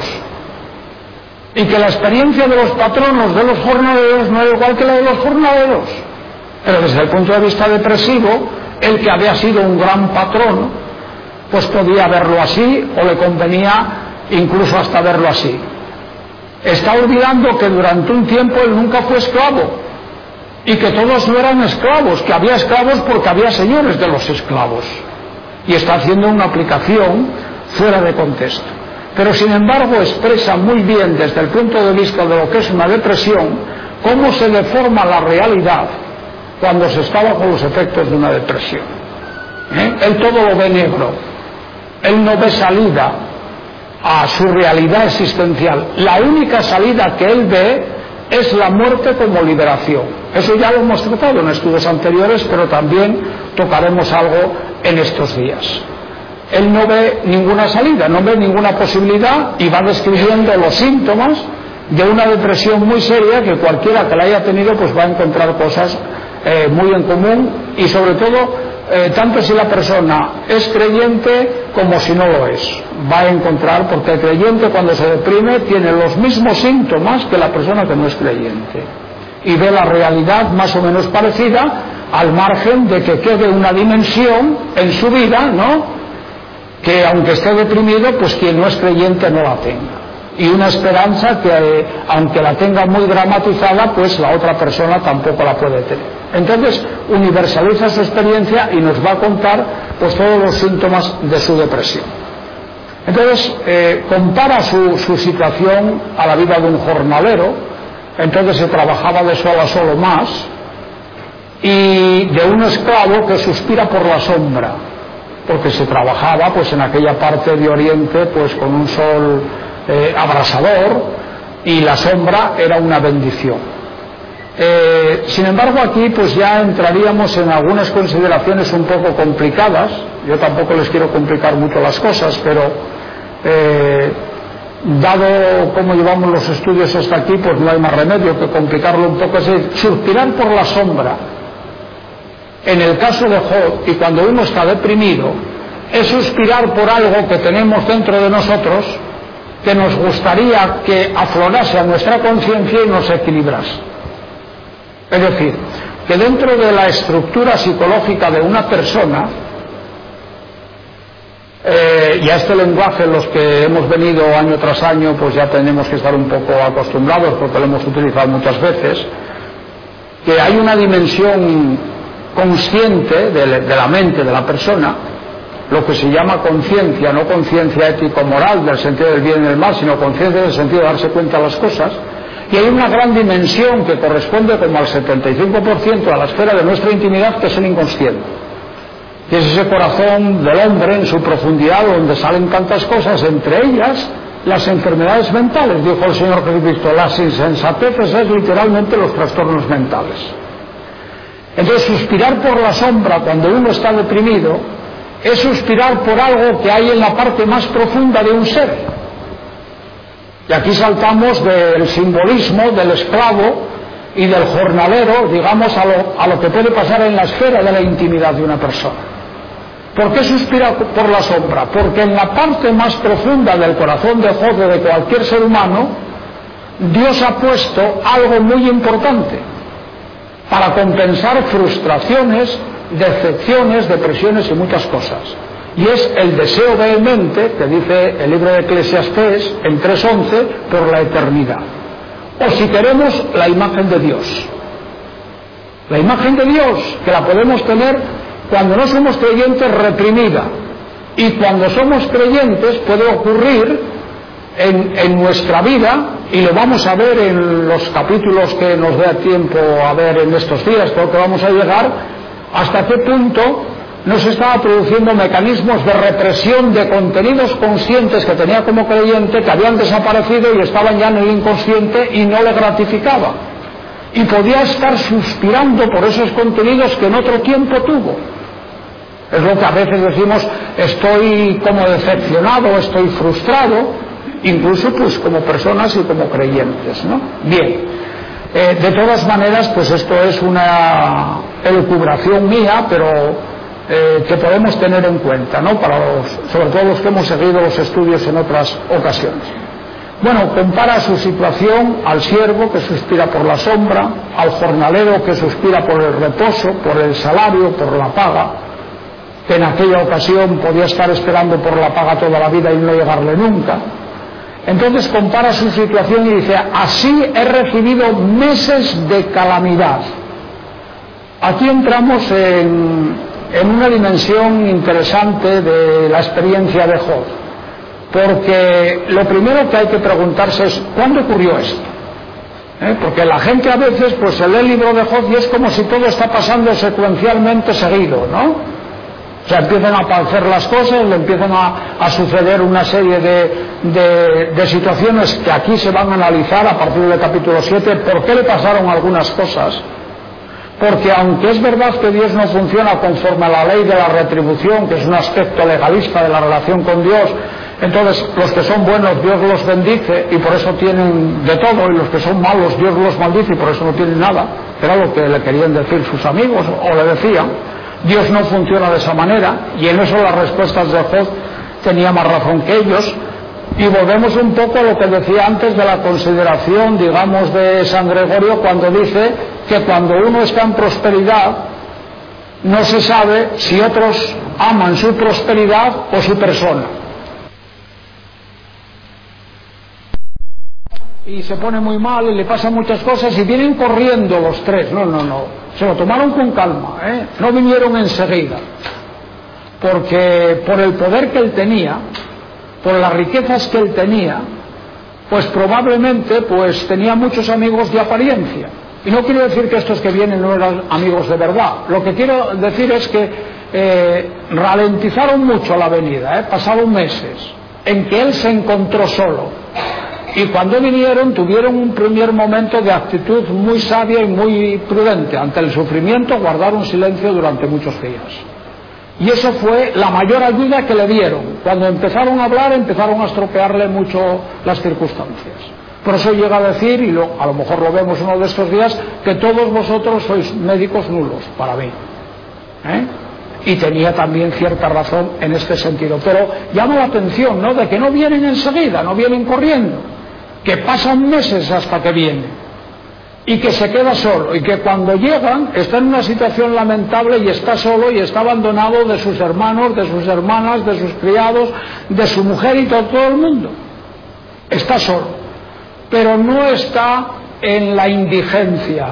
y que la experiencia de los patronos de los jornaleros no era igual que la de los jornaleros. Pero desde el punto de vista depresivo, el que había sido un gran patrón, pues podía verlo así, o le convenía incluso hasta verlo así. Está olvidando que durante un tiempo él nunca fue esclavo, y que todos no eran esclavos, que había esclavos porque había señores de los esclavos, y está haciendo una aplicación fuera de contexto. Pero sin embargo expresa muy bien desde el punto de vista de lo que es una depresión, cómo se deforma la realidad cuando se está bajo los efectos de una depresión. Él todo lo ve negro, él no ve salida a su realidad existencial. La única salida que él ve es la muerte como liberación. Eso ya lo hemos tratado en estudios anteriores, pero también tocaremos algo en estos días. Él no ve ninguna salida, no ve ninguna posibilidad, y va describiendo los síntomas de una depresión muy seria que cualquiera que la haya tenido pues va a encontrar cosas muy en común, y sobre todo tanto si la persona es creyente como si no lo es, va a encontrar, porque el creyente cuando se deprime tiene los mismos síntomas que la persona que no es creyente, y ve la realidad más o menos parecida, al margen de que quede una dimensión en su vida, ¿no?, que aunque esté deprimido, pues quien no es creyente no la tenga, y una esperanza que aunque la tenga muy dramatizada, pues la otra persona tampoco la puede tener. Entonces universaliza su experiencia y nos va a contar pues todos los síntomas de su depresión. Entonces compara su situación a la vida de un jornalero. Entonces se trabajaba de sol a sol o más, y de un esclavo que suspira por la sombra, porque se trabajaba pues en aquella parte de Oriente pues con un sol abrasador, y la sombra era una bendición. Sin embargo, aquí pues ya entraríamos en algunas consideraciones un poco complicadas. Yo tampoco les quiero complicar mucho las cosas, pero dado cómo llevamos los estudios hasta aquí, pues no hay más remedio que complicarlo un poco. Es decir, suspirar por la sombra en el caso de Job, y cuando uno está deprimido, es suspirar por algo que tenemos dentro de nosotros, que nos gustaría que aflorase a nuestra conciencia y nos equilibrase. Es decir, que dentro de la estructura psicológica de una persona, y a este lenguaje los que hemos venido año tras año pues ya tenemos que estar un poco acostumbrados, porque lo hemos utilizado muchas veces, que hay una dimensión consciente de la mente de la persona, lo que se llama conciencia, no conciencia ético-moral del sentido del bien y del mal, sino conciencia en el sentido de darse cuenta de las cosas. Y hay una gran dimensión que corresponde como al 75% a la esfera de nuestra intimidad, que es el inconsciente, que es ese corazón del hombre en su profundidad, donde salen tantas cosas, entre ellas las enfermedades mentales. Dijo el Señor Jesucristo: las insensateces es literalmente los trastornos mentales. Entonces, suspirar por la sombra cuando uno está deprimido es suspirar por algo que hay en la parte más profunda de un ser. Y aquí saltamos del simbolismo del esclavo y del jornalero, digamos, a lo que puede pasar en la esfera de la intimidad de una persona. ¿Por qué suspira por la sombra? Porque en la parte más profunda del corazón de Job, de cualquier ser humano, Dios ha puesto algo muy importante para compensar frustraciones, decepciones, depresiones y muchas cosas. Y es el deseo vehemente, que dice el libro de Eclesiastés en 3:11, por la eternidad. O si queremos, la imagen de Dios. La imagen de Dios, que la podemos tener cuando no somos creyentes, reprimida. Y cuando somos creyentes puede ocurrir en nuestra vida, y lo vamos a ver en los capítulos que nos dé tiempo a ver en estos días, creo que vamos a llegar, hasta qué punto nos estaba produciendo mecanismos de represión de contenidos conscientes que tenía como creyente, que habían desaparecido y estaban ya en el inconsciente y no le gratificaba. Y podía estar suspirando por esos contenidos que en otro tiempo tuvo. Es lo que a veces decimos, estoy como decepcionado, estoy frustrado, incluso pues como personas y como creyentes, ¿no? Bien, de todas maneras, pues esto es una elucubración mía, pero que podemos tener en cuenta, ¿no? Sobre todo los que hemos seguido los estudios en otras ocasiones. Bueno, compara su situación al siervo que suspira por la sombra, al jornalero que suspira por el reposo, por el salario, por la paga, que en aquella ocasión podía estar esperando por la paga toda la vida y no llegarle nunca. Entonces compara su situación y dice, así he recibido meses de calamidad. Aquí entramos en una dimensión interesante de la experiencia de Job, porque lo primero que hay que preguntarse es, ¿cuándo ocurrió esto? Porque la gente a veces pues se lee el libro de Job y es como si todo está pasando secuencialmente seguido, ¿no? O sea, empiezan a aparecer las cosas, le empiezan a suceder una serie de situaciones que aquí se van a analizar a partir del capítulo 7, por qué le pasaron algunas cosas. Porque aunque es verdad que Dios no funciona conforme a la ley de la retribución, que es un aspecto legalista de la relación con Dios, entonces los que son buenos Dios los bendice y por eso tienen de todo, y los que son malos Dios los maldice y por eso no tienen nada, que era lo que le querían decir sus amigos o le decían. Dios no funciona de esa manera, y en eso las respuestas de Job tenía más razón que ellos. Y volvemos un poco a lo que decía antes de la consideración, digamos, de San Gregorio, cuando dice que cuando uno está en prosperidad no se sabe si otros aman su prosperidad o su persona. Y se pone muy mal y le pasan muchas cosas y vienen corriendo los tres. No. Se lo tomaron con calma, no vinieron enseguida. Porque por el poder que él tenía, por las riquezas que él tenía, pues probablemente pues tenía muchos amigos de apariencia. Y no quiero decir que estos que vienen no eran amigos de verdad. Lo que quiero decir es que ralentizaron mucho la venida, pasaron meses en que él se encontró solo. Y cuando vinieron tuvieron un primer momento de actitud muy sabia y muy prudente. Ante el sufrimiento guardaron silencio durante muchos días. Y eso fue la mayor ayuda que le dieron. Cuando empezaron a hablar empezaron a estropearle mucho las circunstancias. Por eso llega a decir, y a lo mejor lo vemos uno de estos días, que todos vosotros sois médicos nulos para mí. Y tenía también cierta razón en este sentido. Pero llama la atención, ¿no?, de que no vienen enseguida, no vienen corriendo, que pasan meses hasta que vienen, y que se queda solo, y que cuando llegan está en una situación lamentable y está solo y está abandonado de sus hermanos, de sus hermanas, de sus criados, de su mujer y todo el mundo. Está solo, pero no está en la indigencia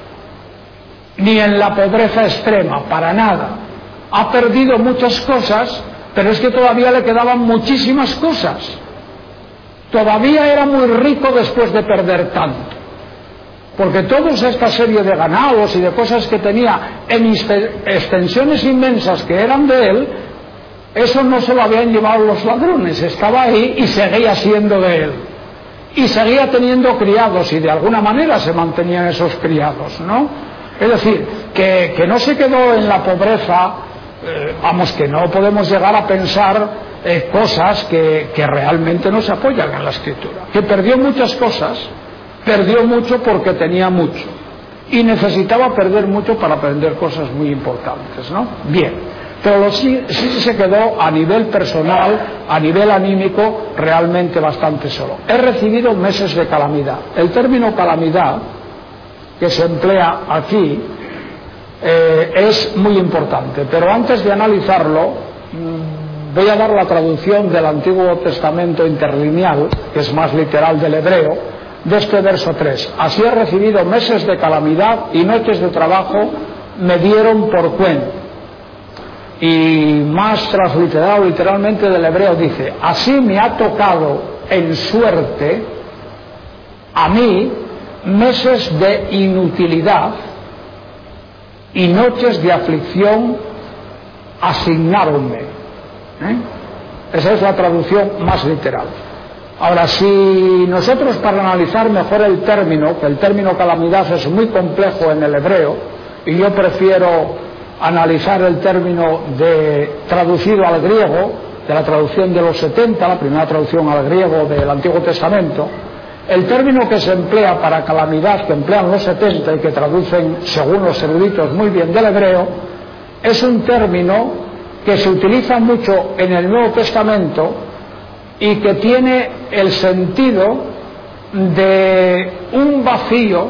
ni en la pobreza extrema, para nada. Ha perdido muchas cosas, pero es que todavía le quedaban muchísimas cosas. Todavía era muy rico después de perder tanto, porque toda esta serie de ganados y de cosas que tenía en extensiones inmensas que eran de él, eso no se lo habían llevado los ladrones, estaba ahí y seguía siendo de él, y seguía teniendo criados, y de alguna manera se mantenían esos criados, ¿no? Es decir, que no se quedó en la pobreza, que no podemos llegar a pensar cosas que realmente no se apoyan en la Escritura. Que perdió muchas cosas, perdió mucho porque tenía mucho. y necesitaba perder mucho para aprender cosas muy importantes, ¿no? Bien, pero sí se quedó a nivel personal, a nivel anímico, realmente bastante solo. He recibido meses de calamidad. El término calamidad que se emplea aquí es muy importante, pero antes de analizarlo voy a dar la traducción del Antiguo Testamento interlineal, que es más literal del hebreo, de este verso 3. Así he recibido meses de calamidad y noches de trabajo me dieron por cuenta. Y más transliterado literalmente del hebreo dice: así me ha tocado en suerte a mí meses de inutilidad y noches de aflicción asignáronme. Esa es la traducción más literal. Ahora, si nosotros, para analizar mejor el término, que el término calamidad es muy complejo en el hebreo, y yo prefiero analizar el término traducido al griego, de la traducción de los 70, la primera traducción al griego del Antiguo Testamento, el término que se emplea para calamidad, que emplean los 70 y que traducen, según los eruditos, muy bien del hebreo, es un término que se utiliza mucho en el Nuevo Testamento y que tiene el sentido de un vacío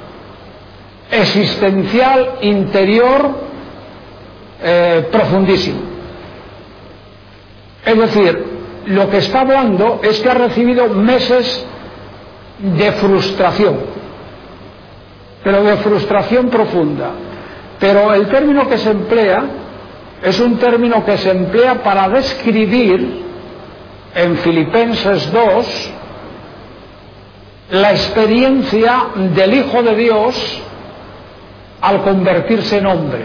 existencial interior profundísimo. Es decir, lo que está hablando es que ha recibido meses de frustración, pero de frustración profunda. Pero el término que se emplea es un término que se emplea para describir en Filipenses 2 la experiencia del Hijo de Dios al convertirse en hombre.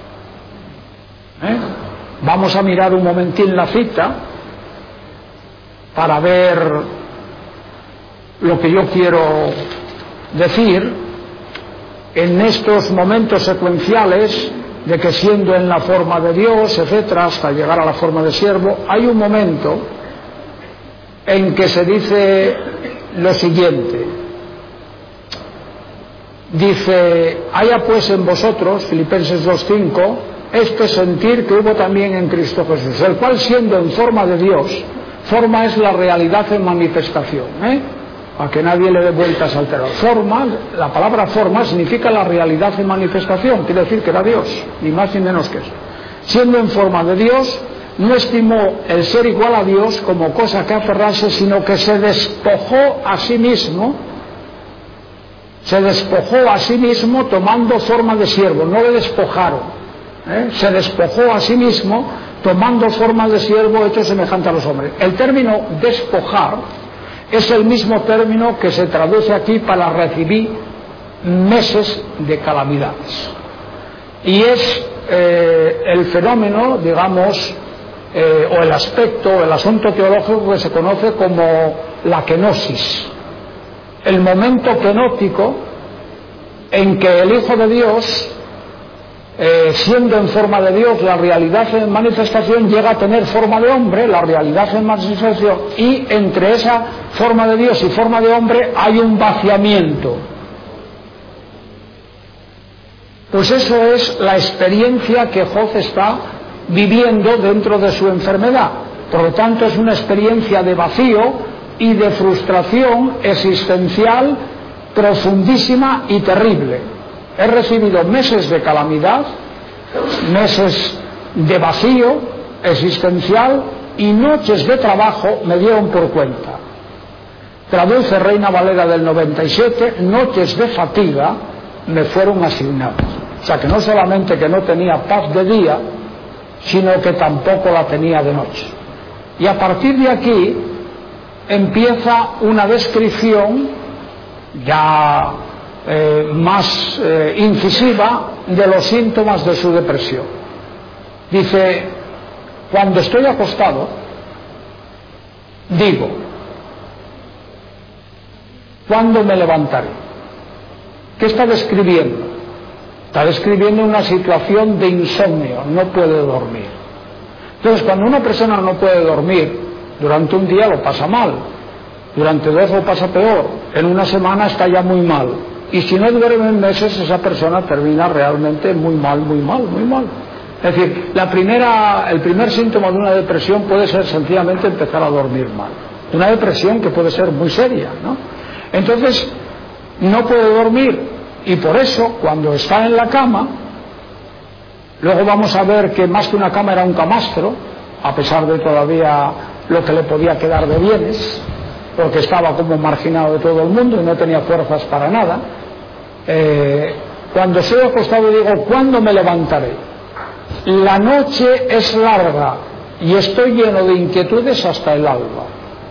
Vamos a mirar un momentín la cita para ver lo que yo quiero decir en estos momentos secuenciales de que siendo en la forma de Dios, etcétera, hasta llegar a la forma de siervo. Hay un momento en que se dice lo siguiente: dice, haya pues en vosotros, Filipenses 2:5, este sentir que hubo también en Cristo Jesús, el cual siendo en forma de Dios, forma es la realidad en manifestación, a que nadie le dé vueltas al terror. Forma, la palabra forma significa la realidad en manifestación, quiere decir que era Dios, ni más ni menos que eso. Siendo en forma de Dios, no estimó el ser igual a Dios como cosa que aferrarse, sino que se despojó a sí mismo, tomando forma de siervo. No le despojaron, se despojó a sí mismo tomando forma de siervo hecho semejante a los hombres. El término despojar es el mismo término que se traduce aquí para recibir meses de calamidades. Y es el fenómeno, digamos, o el aspecto, el asunto teológico que se conoce como la kenosis. El momento kenótico en que el Hijo de Dios, siendo en forma de Dios, la realidad en manifestación, llega a tener forma de hombre, la realidad en manifestación, y entre esa forma de Dios y forma de hombre hay un vaciamiento. Pues eso es la experiencia que Job está viviendo dentro de su enfermedad. Por lo tanto, es una experiencia de vacío y de frustración existencial profundísima y terrible. He recibido meses de calamidad, meses de vacío existencial y noches de trabajo me dieron por cuenta. Traduce Reina Valera del 97, noches de fatiga me fueron asignadas. O sea que no solamente que no tenía paz de día, sino que tampoco la tenía de noche. Y a partir de aquí empieza una descripción ya más incisiva de los síntomas de su depresión. Dice, cuando estoy acostado, digo, ¿cuándo me levantaré? ¿Qué está describiendo? Está describiendo una situación de insomnio, no puede dormir. Entonces, cuando una persona no puede dormir, durante un día lo pasa mal, durante 2 lo pasa peor, en una semana está ya muy mal. y si no duerme meses, esa persona termina realmente muy mal, muy mal, muy mal. Es decir, el primer síntoma de una depresión puede ser sencillamente empezar a dormir mal. Una depresión que puede ser muy seria, ¿no? Entonces, no puede dormir, y por eso, cuando está en la cama, luego vamos a ver que más que una cama era un camastro, a pesar de todavía lo que le podía quedar de bienes, porque estaba como marginado de todo el mundo y no tenía fuerzas para nada. Cuando estoy acostado digo, ¿cuándo me levantaré? La noche es larga y estoy lleno de inquietudes hasta el alba.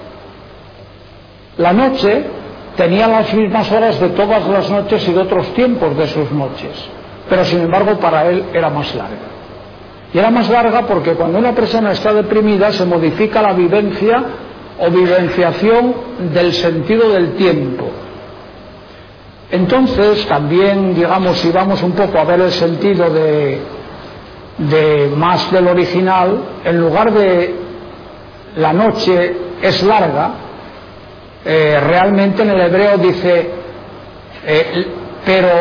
La noche tenía las mismas horas de todas las noches y de otros tiempos de sus noches, pero sin embargo para él era más larga. Y era más larga porque cuando una persona está deprimida se modifica la vivencia o vivenciación del sentido del tiempo. Entonces también, digamos, si vamos un poco a ver el sentido de más del original, en lugar de la noche es larga, realmente en el hebreo dice pero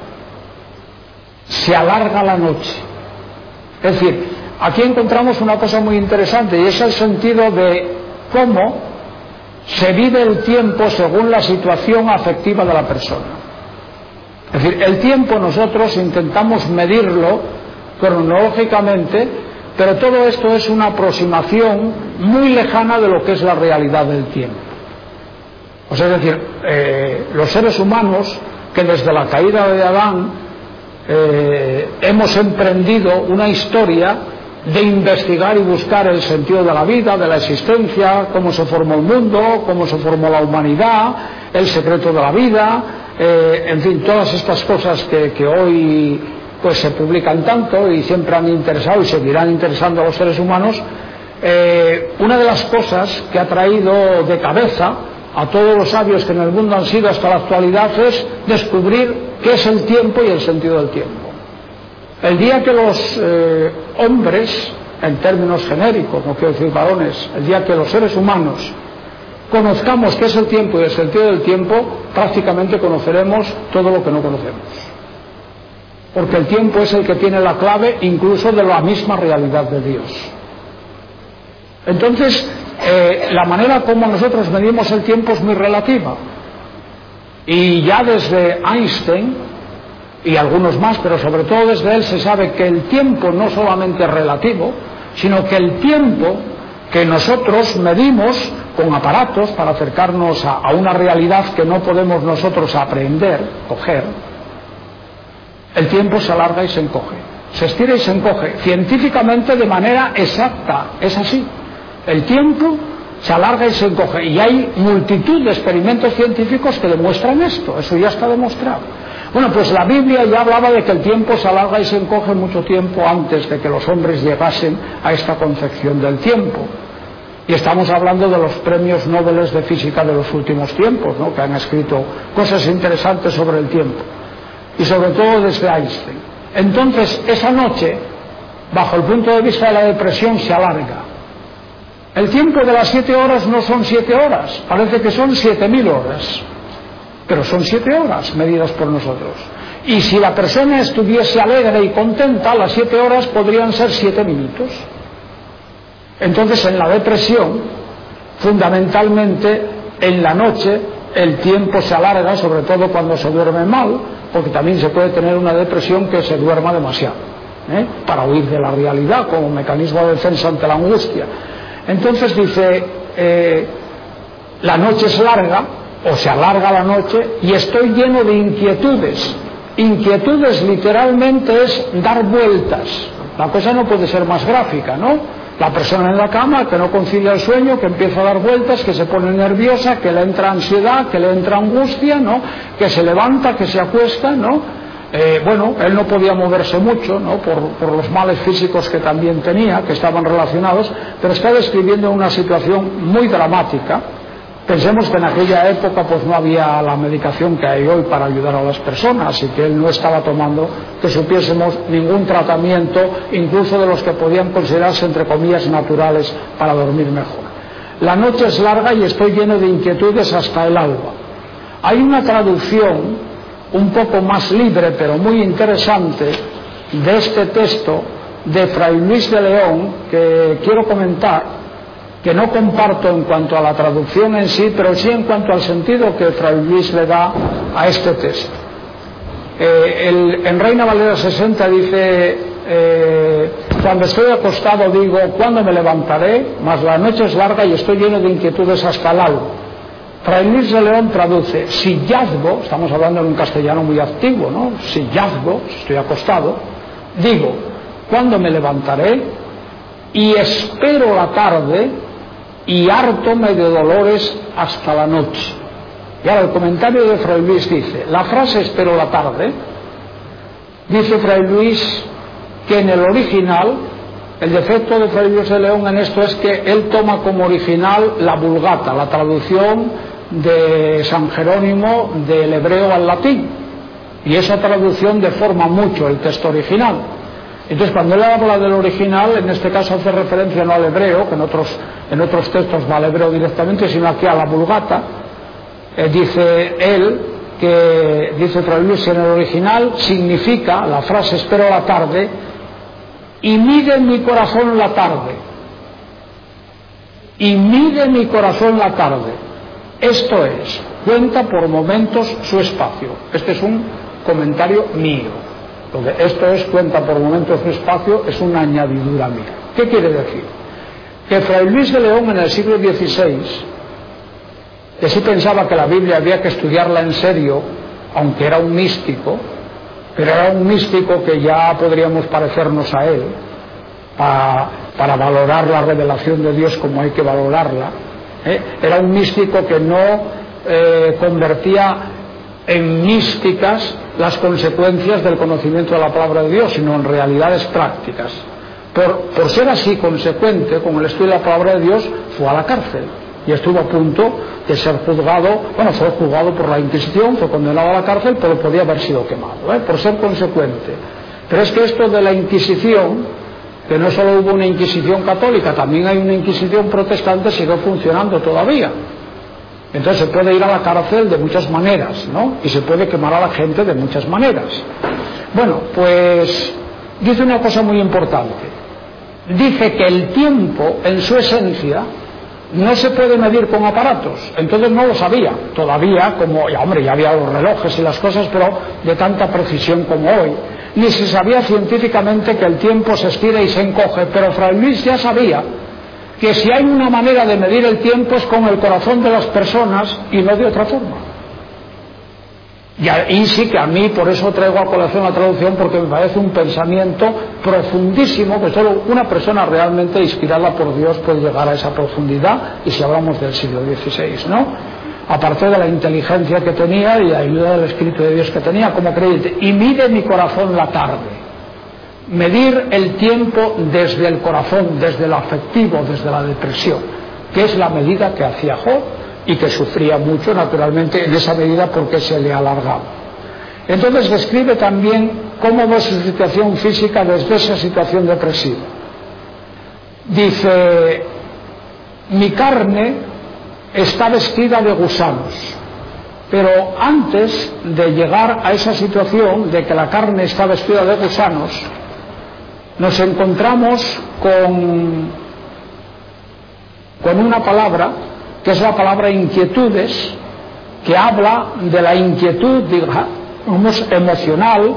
se alarga la noche. Es decir, aquí encontramos una cosa muy interesante, y es el sentido de cómo se vive el tiempo según la situación afectiva de la persona. Es decir, el tiempo nosotros intentamos medirlo cronológicamente, pero todo esto es una aproximación muy lejana de lo que es la realidad del tiempo. O sea, es decir, los seres humanos que desde la caída de Adán hemos emprendido una historia de investigar y buscar el sentido de la vida, de la existencia, cómo se formó el mundo, cómo se formó la humanidad, el secreto de la vida, en fin, todas estas cosas que hoy pues se publican tanto y siempre han interesado y seguirán interesando a los seres humanos. Una de las cosas que ha traído de cabeza a todos los sabios que en el mundo han sido hasta la actualidad es descubrir qué es el tiempo y el sentido del tiempo. El día que los hombres, en términos genéricos, no quiero decir varones, el día que los seres humanos conozcamos qué es el tiempo y el sentido del tiempo, prácticamente conoceremos todo lo que no conocemos. Porque el tiempo es el que tiene la clave incluso de la misma realidad de Dios. Entonces, la manera como nosotros medimos el tiempo es muy relativa. Y ya desde Einstein y algunos más, pero sobre todo desde él, se sabe que el tiempo no solamente es relativo, sino que el tiempo que nosotros medimos con aparatos para acercarnos a una realidad que no podemos nosotros aprender, coger, el tiempo se alarga y se encoge, se estira y se encoge, científicamente de manera exacta, es así. El tiempo se alarga y se encoge, y hay multitud de experimentos científicos que demuestran esto, eso ya está demostrado. Bueno, pues la Biblia ya hablaba de que el tiempo se alarga y se encoge mucho tiempo antes de que los hombres llegasen a esta concepción del tiempo. Y estamos hablando de los premios Nobel de física de los últimos tiempos, ¿no?, que han escrito cosas interesantes sobre el tiempo, y sobre todo desde Einstein. Entonces, esa noche, bajo el punto de vista de la depresión, se alarga. El tiempo de las 7 horas no son 7 horas, parece que son 7.000 horas, pero son 7 horas medidas por nosotros. Y si la persona estuviese alegre y contenta, las 7 horas podrían ser 7 minutos. Entonces, en la depresión, fundamentalmente, en la noche, el tiempo se alarga, sobre todo cuando se duerme mal, porque también se puede tener una depresión que se duerma demasiado, para huir de la realidad, como mecanismo de defensa ante la angustia. Entonces dice, la noche es larga, o se alarga la noche, y estoy lleno de inquietudes. Inquietudes literalmente es dar vueltas. La cosa no puede ser más gráfica, ¿no? La persona en la cama que no concilia el sueño, que empieza a dar vueltas, que se pone nerviosa, que le entra ansiedad, que le entra angustia, ¿no?, que se levanta, que se acuesta, ¿no? Bueno, él no podía moverse mucho, ¿no?, por los males físicos que también tenía, que estaban relacionados, pero está describiendo una situación muy dramática. Pensemos que en aquella época pues no había la medicación que hay hoy para ayudar a las personas, y que él no estaba tomando, que supiésemos, ningún tratamiento, incluso de los que podían considerarse entre comillas naturales, para dormir mejor. La noche es larga y estoy lleno de inquietudes hasta el alba. Hay una traducción un poco más libre, pero muy interesante, de este texto de Fray Luis de León, que quiero comentar, que no comparto en cuanto a la traducción en sí, pero sí en cuanto al sentido que Fray Luis le da a este texto. En Reina Valera 60 dice, cuando estoy acostado digo, ¿cuándo me levantaré? Mas la noche es larga y estoy lleno de inquietudes hasta el alba. Fray Luis de León traduce, si yazgo, estamos hablando en un castellano muy antiguo, ¿no? Si yazgo, si estoy acostado, digo, ¿cuándo me levantaré? Y espero la tarde y hártome de dolores hasta la noche. Y ahora el comentario de Fray Luis dice, la frase espero la tarde, dice Fray Luis que en el original, el defecto de Fray Luis de León en esto es que él toma como original la Vulgata, la traducción de San Jerónimo del hebreo al latín, y esa traducción deforma mucho el texto original. Entonces, cuando él habla del original, en este caso hace referencia no al hebreo, que en otros textos va al hebreo directamente, sino aquí a la Vulgata. Dice él, que dice Fray Luis, en el original significa, la frase espero la tarde, y mide mi corazón la tarde, y mide mi corazón la tarde. Esto es, cuenta por momentos su espacio. Este es un comentario mío. Esto es, cuenta por momentos su espacio, es una añadidura mía. ¿Qué quiere decir? Que Fray Luis de León en el siglo XVI, que sí pensaba que la Biblia había que estudiarla en serio, aunque era un místico, pero era un místico que ya podríamos parecernos a él, para valorar la revelación de Dios como hay que valorarla. Era un místico que no convertía en místicas las consecuencias del conocimiento de la palabra de Dios, sino en realidades prácticas. Por ser así consecuente con el estudio de la palabra de Dios, fue a la cárcel y estuvo a punto de ser juzgado. Bueno, fue juzgado por la Inquisición, fue condenado a la cárcel, pero podía haber sido quemado, por ser consecuente. Pero es que esto de la Inquisición, que no solo hubo una Inquisición católica, también hay una Inquisición protestante, sigue funcionando todavía. Entonces se puede ir a la cárcel de muchas maneras, ¿no? Y se puede quemar a la gente de muchas maneras. Bueno, pues dice una cosa muy importante. Dice que el tiempo, en su esencia, no se puede medir con aparatos. Entonces no lo sabía. Todavía, como, ya había los relojes y las cosas, pero de tanta precisión como hoy. Ni se sabía científicamente que el tiempo se estira y se encoge, pero Fray Luis ya sabía que si hay una manera de medir el tiempo es con el corazón de las personas y no de otra forma. Y ahí sí que a mí, por eso traigo a colación la traducción, porque me parece un pensamiento profundísimo, que solo una persona realmente inspirada por Dios puede llegar a esa profundidad, y si hablamos del siglo XVI, ¿no? Aparte de la inteligencia que tenía y la ayuda del Espíritu de Dios que tenía como creyente. Y mide mi corazón la tarde. Medir el tiempo desde el corazón, desde lo afectivo, desde la depresión, que es la medida que hacía Job y que sufría mucho, naturalmente, en esa medida porque se le alargaba. Entonces describe también cómo ve su situación física desde esa situación depresiva. Dice, mi carne está vestida de gusanos. Pero antes de llegar a esa situación de que la carne está vestida de gusanos, nos encontramos con una palabra, que es la palabra inquietudes, que habla de la inquietud, digamos, emocional,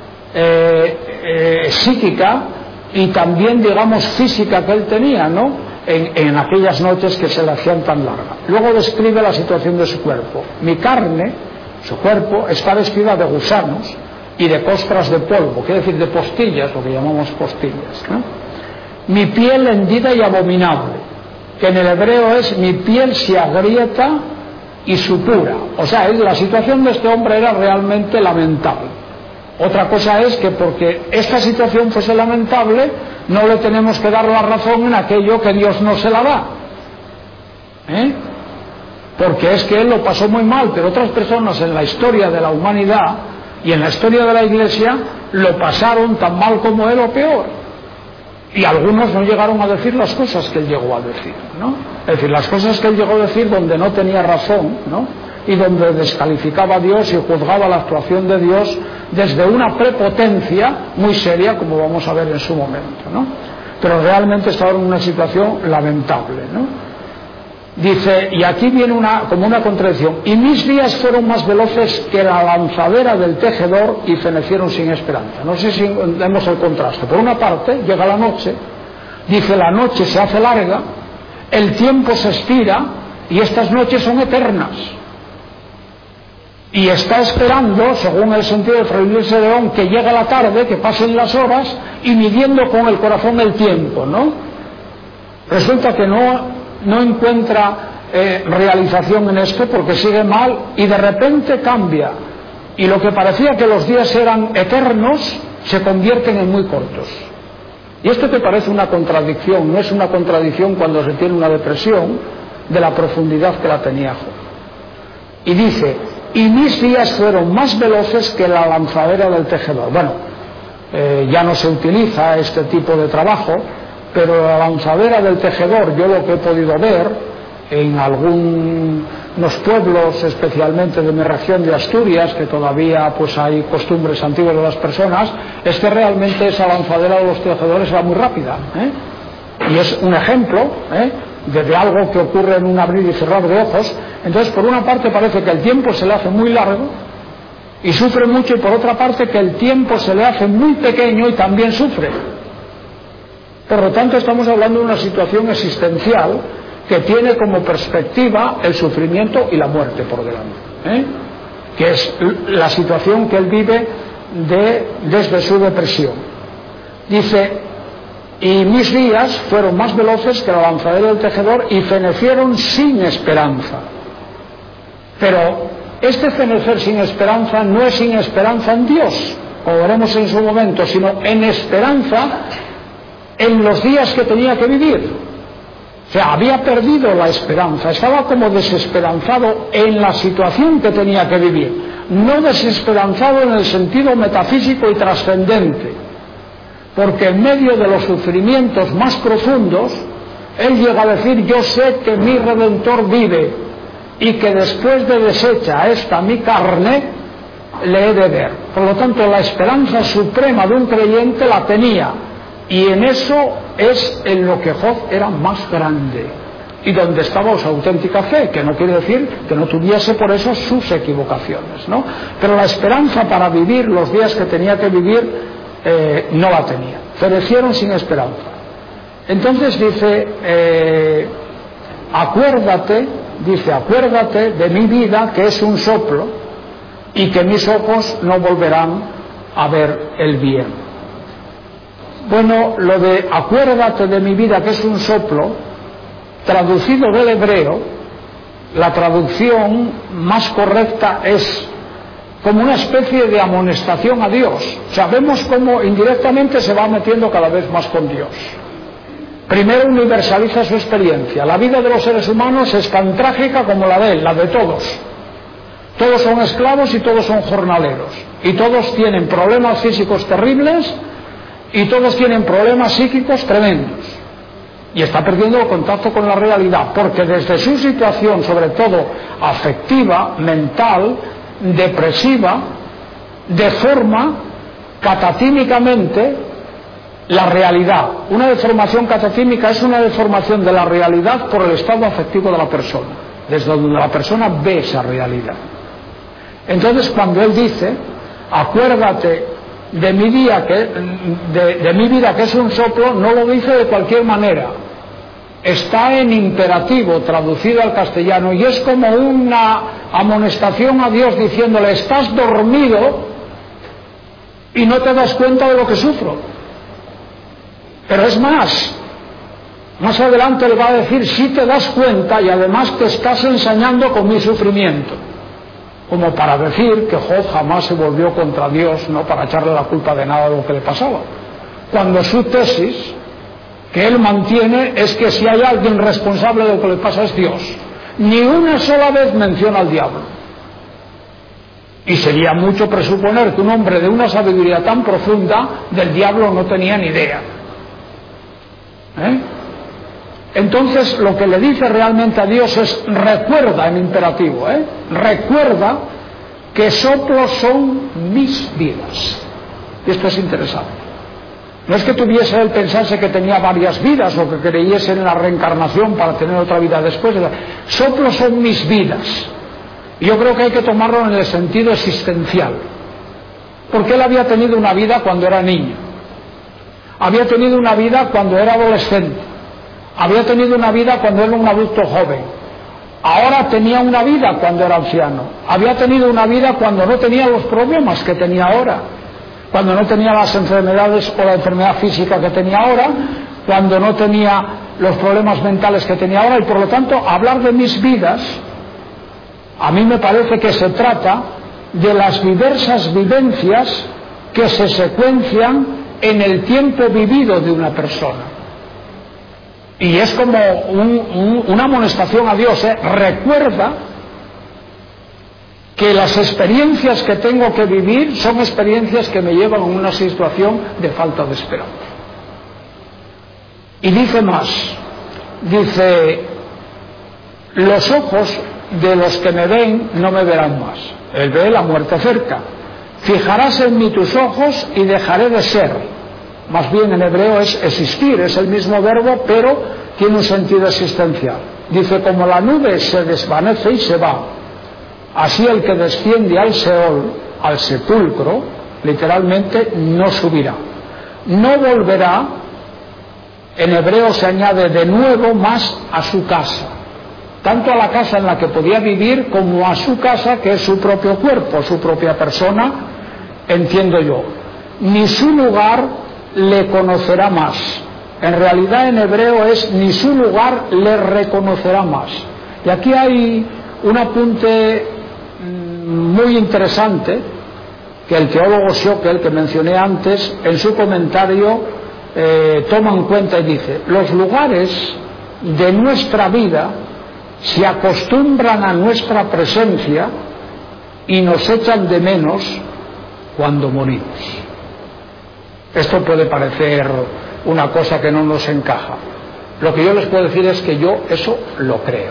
psíquica y también, digamos, física que él tenía, ¿no? En aquellas noches que se le hacían tan largas. Luego describe la situación de su cuerpo. Mi carne, su cuerpo, está vestida de gusanos y de costras de polvo, quiere decir de postillas, lo que llamamos postillas, ¿no? Mi piel hendida y abominable, que en el hebreo es mi piel se agrieta y supura. O sea, la situación de este hombre era realmente lamentable. Otra cosa es que porque esta situación fuese lamentable, no le tenemos que dar la razón en aquello que Dios no se la da. Porque es que él lo pasó muy mal, pero otras personas en la historia de la humanidad y en la historia de la Iglesia lo pasaron tan mal como él o peor. Y algunos no llegaron a decir las cosas que él llegó a decir, ¿no? Es decir, las cosas que él llegó a decir donde no tenía razón, ¿no? y donde descalificaba a Dios y juzgaba la actuación de Dios desde una prepotencia muy seria, como vamos a ver en su momento, ¿no? Pero realmente estaba en una situación lamentable, ¿no? Dice, y aquí viene como una contradicción: y mis días fueron más veloces que la lanzadera del tejedor y fenecieron sin esperanza. No sé si vemos el contraste. Por una parte, llega la noche, dice, la noche se hace larga, el tiempo se estira y estas noches son eternas. Y está esperando, según el sentido de Fray Luis de León, que llegue la tarde, que pasen las horas, y midiendo con el corazón el tiempo, ¿no? Resulta que no encuentra realización en esto, porque sigue mal, y de repente cambia, y lo que parecía que los días eran eternos se convierten en muy cortos. Y esto te parece una contradicción. No es una contradicción cuando se tiene una depresión de la profundidad que la tenía Job. Y dice, y mis días fueron más veloces que la lanzadera del tejedor. Bueno, ya no se utiliza este tipo de trabajo, pero la lanzadera del tejedor, yo lo que he podido ver en algunos pueblos, especialmente de mi región de Asturias, que todavía pues hay costumbres antiguas de las personas, es que realmente esa lanzadera de los tejedores era muy rápida, y es un ejemplo de algo que ocurre en un abrir y cerrar de ojos. Entonces, por una parte parece que el tiempo se le hace muy largo y sufre mucho, y por otra parte que el tiempo se le hace muy pequeño y también sufre. Por lo tanto, estamos hablando de una situación existencial que tiene como perspectiva el sufrimiento y la muerte por delante, que es la situación que él vive desde su depresión. Dice, y mis días fueron más veloces que la lanzadera del tejedor y fenecieron sin esperanza. Pero este fenecer sin esperanza no es sin esperanza en Dios, como veremos en su momento, sino en esperanza en los días que tenía que vivir. O sea, había perdido la esperanza, estaba como desesperanzado en la situación que tenía que vivir, no desesperanzado en el sentido metafísico y trascendente, porque en medio de los sufrimientos más profundos, él llega a decir, yo sé que mi Redentor vive, y que después de deshecha esta mi carne, le he de ver. Por lo tanto, la esperanza suprema de un creyente la tenía, y en eso es en lo que Job era más grande, y donde estaba su auténtica fe, que no quiere decir que no tuviese por eso sus equivocaciones, ¿no? Pero la esperanza para vivir los días que tenía que vivir no la tenía. Perecieron sin esperanza. Entonces dice, acuérdate de mi vida, que es un soplo, y que mis ojos no volverán a ver el bien. Bueno, lo de acuérdate de mi vida, que es un soplo, traducido del hebreo, la traducción más correcta es como una especie de amonestación a Dios. O sea, vemos cómo indirectamente se va metiendo cada vez más con Dios. Primero universaliza su experiencia. La vida de los seres humanos es tan trágica como la de él, la de todos. Todos son esclavos y todos son jornaleros. Y todos tienen problemas físicos terribles y todos tienen problemas psíquicos tremendos. Y está perdiendo el contacto con la realidad, porque desde su situación, sobre todo afectiva, mental, depresiva, deforma catatímicamente la realidad. Una deformación catatímica es una deformación de la realidad por el estado afectivo de la persona, desde donde la persona ve esa realidad. Entonces, cuando él dice, acuérdate de mi día, de mi vida, que es un soplo, no lo dice de cualquier manera. Está en imperativo, traducido al castellano, y es como una amonestación a Dios diciéndole, estás dormido y no te das cuenta de lo que sufro. Pero es más adelante le va a decir, sí te das cuenta, y además te estás ensañando con mi sufrimiento, como para decir que Job jamás se volvió contra Dios, no para echarle la culpa de nada de lo que le pasaba, cuando su tesis que él mantiene es que si hay alguien responsable de lo que le pasa es Dios. Ni una sola vez menciona al diablo, y sería mucho presuponer que un hombre de una sabiduría tan profunda del diablo no tenía ni idea. Entonces lo que le dice realmente a Dios es recuerda, en imperativo, recuerda que soplos son mis vidas. Y esto es interesante. No es que tuviese él pensarse que tenía varias vidas o que creyese en la reencarnación para tener otra vida después. Soplos son mis vidas. Y yo creo que hay que tomarlo en el sentido existencial. Porque él había tenido una vida cuando era niño. Había tenido una vida cuando era adolescente. Había tenido una vida cuando era un adulto joven. Ahora tenía una vida cuando era anciano. Había tenido una vida cuando no tenía los problemas que tenía ahora. Cuando no tenía las enfermedades o la enfermedad física que tenía ahora. Cuando no tenía los problemas mentales que tenía ahora. Y por lo tanto, hablar de mis vidas, a mí me parece que se trata de las diversas vivencias que se secuencian en el tiempo vivido de una persona. Y es como una amonestación a Dios, recuerda que las experiencias que tengo que vivir son experiencias que me llevan a una situación de falta de esperanza. Y dice más, dice, los ojos de los que me ven no me verán más. Él ve la muerte cerca. Fijarás en mí tus ojos y dejaré de ser. Más bien en hebreo es existir, es el mismo verbo, pero tiene un sentido existencial. Dice, como la nube se desvanece y se va, así el que desciende al Seol, al sepulcro, literalmente no subirá. No volverá, en hebreo se añade de nuevo más a su casa. Tanto a la casa en la que podía vivir como a su casa, que es su propio cuerpo, su propia persona, entiendo yo. Ni su lugar le conocerá más. En realidad en hebreo es ni su lugar le reconocerá más. Y aquí hay un apunte muy interesante que el teólogo Schockel, que mencioné antes, en su comentario toma en cuenta y dice: los lugares de nuestra vida se acostumbran a nuestra presencia y nos echan de menos cuando morimos. Esto puede parecer una cosa que no nos encaja. Lo que yo les puedo decir es que yo eso lo creo.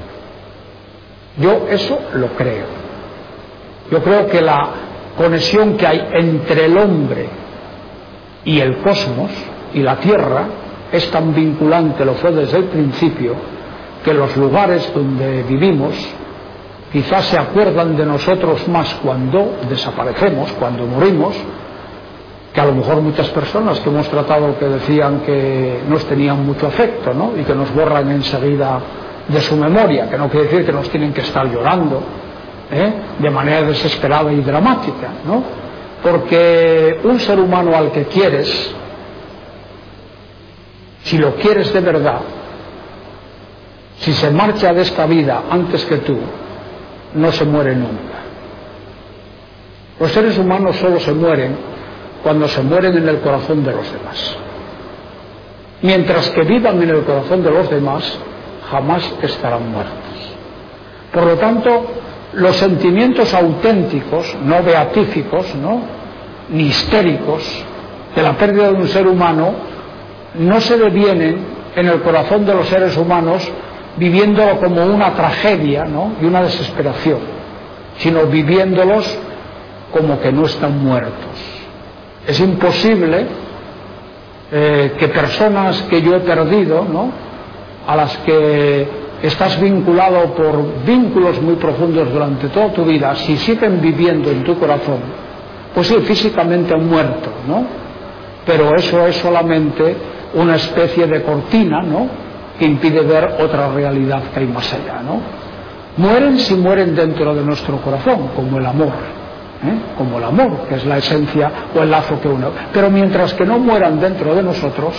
Yo eso lo creo. Yo creo que la conexión que hay entre el hombre y el cosmos y la Tierra es tan vinculante, lo fue desde el principio, que los lugares donde vivimos quizás se acuerdan de nosotros más cuando desaparecemos, cuando morimos, que a lo mejor muchas personas que hemos tratado que decían que nos tenían mucho afecto, ¿no? Y que nos borran enseguida de su memoria, que no quiere decir que nos tienen que estar llorando de manera desesperada y dramática, ¿no? Porque un ser humano al que quieres, si lo quieres de verdad, si se marcha de esta vida antes que tú, no se muere nunca. Los seres humanos solo se mueren cuando se mueren en el corazón de los demás. Mientras que vivan en el corazón de los demás, jamás estarán muertos. Por lo tanto, los sentimientos auténticos, no beatíficos, ¿no?, ni histéricos, de la pérdida de un ser humano, no se devienen en el corazón de los seres humanos viviéndolo como una tragedia, ¿no?, y una desesperación, sino viviéndolos como que no están muertos. Es imposible que personas que yo he perdido, ¿no?, a las que estás vinculado por vínculos muy profundos durante toda tu vida, si siguen viviendo en tu corazón, pues sí, físicamente han muerto, ¿no? Pero eso es solamente una especie de cortina, ¿no?, que impide ver otra realidad que hay más allá, ¿no? Mueren si mueren dentro de nuestro corazón, como el amor, como el amor, que es la esencia o el lazo que une. Pero mientras que no mueran dentro de nosotros,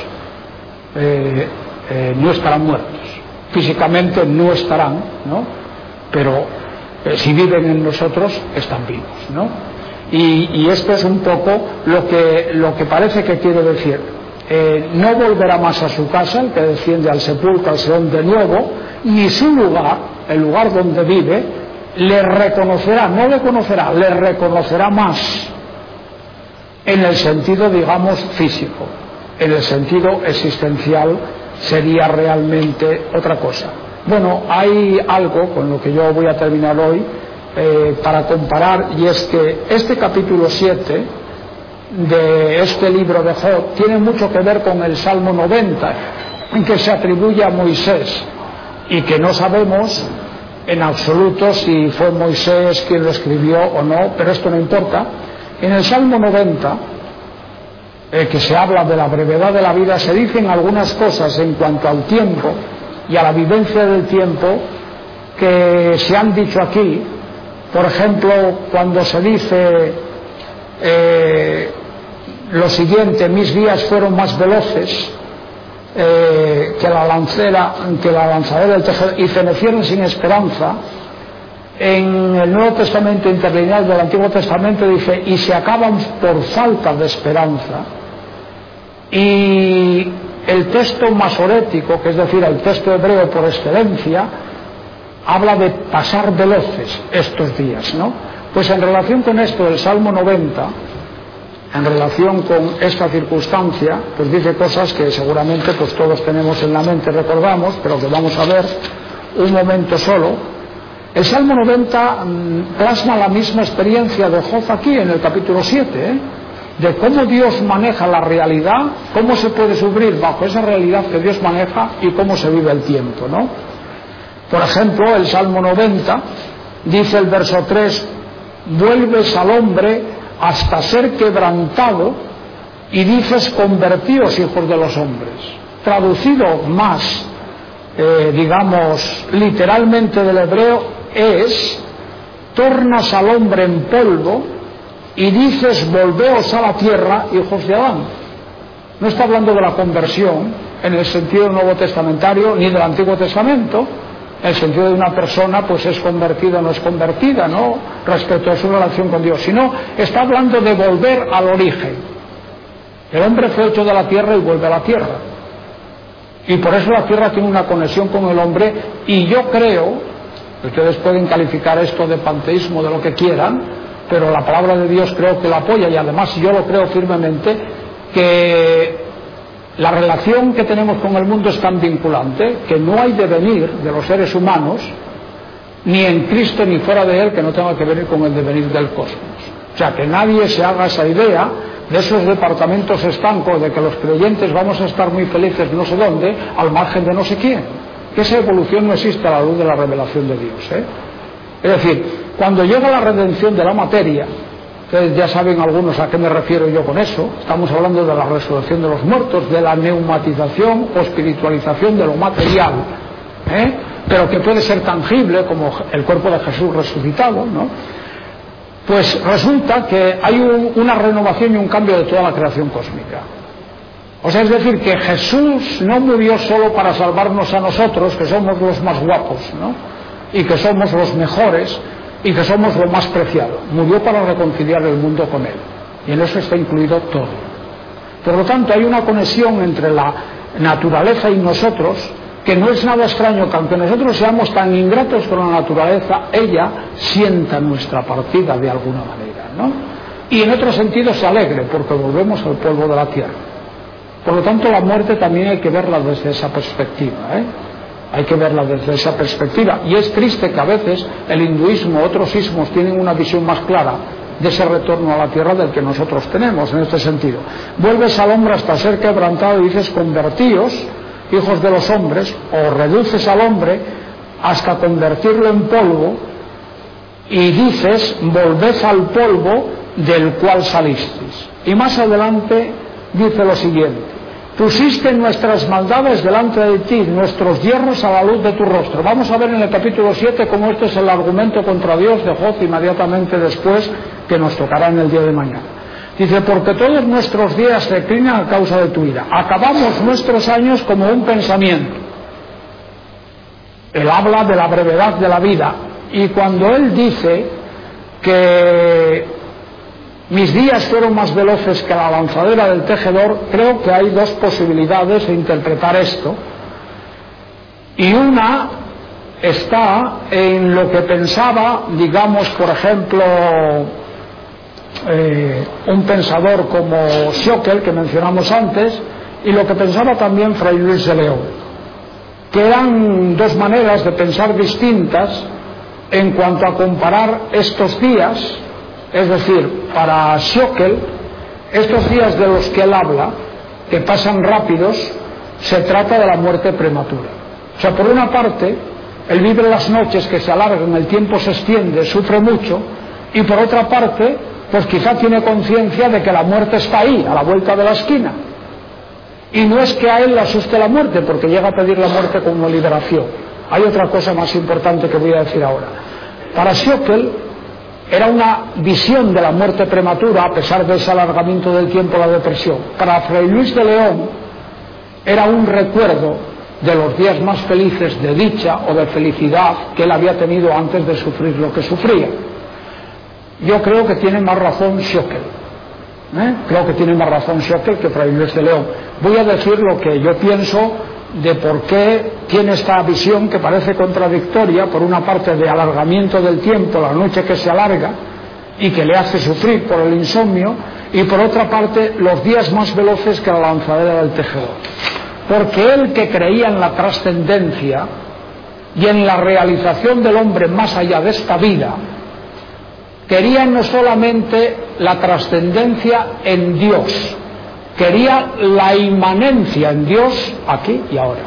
no estarán muertos. Físicamente no estarán, ¿no?, pero si viven en nosotros, están vivos, ¿no? Y esto es un poco lo que parece que quiere decir. No volverá más a su casa, el que desciende al sepulcro, al Seol de nuevo, ni su lugar, el lugar donde vive, le reconocerá, no le conocerá, le reconocerá más, en el sentido, digamos, físico, en el sentido existencial sería realmente otra cosa. Bueno, hay algo con lo que yo voy a terminar hoy para comparar, y es que este capítulo 7 de este libro de Job tiene mucho que ver con el Salmo 90, en que se atribuye a Moisés, y que no sabemos en absoluto si fue Moisés quien lo escribió o no, pero esto no importa. En el Salmo 90, que se habla de la brevedad de la vida, se dicen algunas cosas en cuanto al tiempo y a la vivencia del tiempo que se han dicho aquí. Por ejemplo, cuando se dice lo siguiente: mis días fueron más veloces que la lanzadera del tejedor, y fenecieron sin esperanza. En el Nuevo Testamento interlineal del Antiguo Testamento dice: y se acaban por falta de esperanza. Y el texto masorético, que es decir, el texto hebreo por excelencia, habla de pasar veloces estos días, ¿no? Pues en relación con esto, el Salmo 90, en relación con esta circunstancia, pues dice cosas que seguramente pues todos tenemos en la mente, recordamos, pero que vamos a ver un momento solo. El Salmo 90 plasma la misma experiencia de Job aquí en el capítulo 7, de cómo Dios maneja la realidad, cómo se puede sufrir bajo esa realidad que Dios maneja y cómo se vive el tiempo, ¿no? Por ejemplo, el Salmo 90 dice el verso 3: vuelves al hombre hasta ser quebrantado y dices: convertíos, hijos de los hombres. Traducido más, digamos, literalmente del hebreo, es: tornas al hombre en polvo y dices: volveos a la tierra, hijos de Adán. No está hablando de la conversión en el sentido del Nuevo Testamentario ni del Antiguo Testamento, en el sentido de una persona pues es convertida o no es convertida, ¿no?, respecto a su relación con Dios, sino está hablando de volver al origen. El hombre fue hecho de la tierra y vuelve a la tierra, y por eso la tierra tiene una conexión con el hombre. Y yo creo, ustedes pueden calificar esto de panteísmo, de lo que quieran, pero la palabra de Dios creo que la apoya, y además yo lo creo firmemente, que la relación que tenemos con el mundo es tan vinculante que no hay devenir de los seres humanos, ni en Cristo ni fuera de Él, que no tenga que ver con el devenir del cosmos. O sea, que nadie se haga esa idea de esos departamentos estancos de que los creyentes vamos a estar muy felices no sé dónde, al margen de no sé quién. Que esa evolución no existe a la luz de la revelación de Dios, Es decir, cuando llega la redención de la materia, ustedes ya saben algunos a qué me refiero yo con eso, estamos hablando de la resurrección de los muertos, de la neumatización o espiritualización de lo material, pero que puede ser tangible como el cuerpo de Jesús resucitado, ¿no? Pues resulta que hay una renovación y un cambio de toda la creación cósmica. O sea, es decir, que Jesús no murió solo para salvarnos a nosotros, que somos los más guapos, ¿no?, y que somos los mejores, y que somos lo más preciado. Murió para reconciliar el mundo con Él, y en eso está incluido todo. Por lo tanto, hay una conexión entre la naturaleza y nosotros, que no es nada extraño que aunque nosotros seamos tan ingratos con la naturaleza, ella sienta nuestra partida de alguna manera, ¿no? Y en otro sentido se alegre, porque volvemos al polvo de la tierra. Por lo tanto, la muerte también hay que verla desde esa perspectiva, Hay que verla desde esa perspectiva. Y es triste que a veces el hinduismo, otros ismos, tienen una visión más clara de ese retorno a la tierra del que nosotros tenemos en este sentido. Vuelves al hombre hasta ser quebrantado y dices: convertíos, hijos de los hombres, o reduces al hombre hasta convertirlo en polvo y dices: volved al polvo del cual salisteis. Y más adelante dice lo siguiente: pusiste nuestras maldades delante de ti, nuestros hierros a la luz de tu rostro. Vamos a ver en el capítulo 7 cómo este es el argumento contra Dios de Job inmediatamente después, que nos tocará en el día de mañana. Dice: porque todos nuestros días se declinan a causa de tu ira, acabamos nuestros años como un pensamiento. Él habla de la brevedad de la vida, y cuando él dice que mis días fueron más veloces que la lanzadera del tejedor, creo que hay dos posibilidades de interpretar esto, y una está en lo que pensaba, digamos, por ejemplo, un pensador como Schöckel, que mencionamos antes, y lo que pensaba también Fray Luis de León, que eran dos maneras de pensar distintas en cuanto a comparar estos días. Es decir, para Schöckel, estos días de los que él habla, que pasan rápidos, se trata de la muerte prematura. O sea, por una parte, él vive las noches que se alargan, el tiempo se extiende, sufre mucho, y por otra parte, pues quizá tiene conciencia de que la muerte está ahí, a la vuelta de la esquina. Y no es que a él le asuste la muerte, porque llega a pedir la muerte como liberación. Hay otra cosa más importante que voy a decir ahora. Para Schöckel era una visión de la muerte prematura, a pesar de ese alargamiento del tiempo, la depresión. Para Fray Luis de León era un recuerdo de los días más felices de dicha o de felicidad que él había tenido antes de sufrir lo que sufría. Yo creo que tiene más razón Schöckel. Creo que tiene más razón Schöckel que Fray Luis de León. Voy a decir lo que yo pienso de por qué tiene esta visión que parece contradictoria, por una parte de alargamiento del tiempo, la noche que se alarga y que le hace sufrir por el insomnio, y por otra parte los días más veloces que la lanzadera del tejedor. Porque él, que creía en la trascendencia y en la realización del hombre más allá de esta vida, quería no solamente la trascendencia en Dios, quería la inmanencia en Dios aquí y ahora.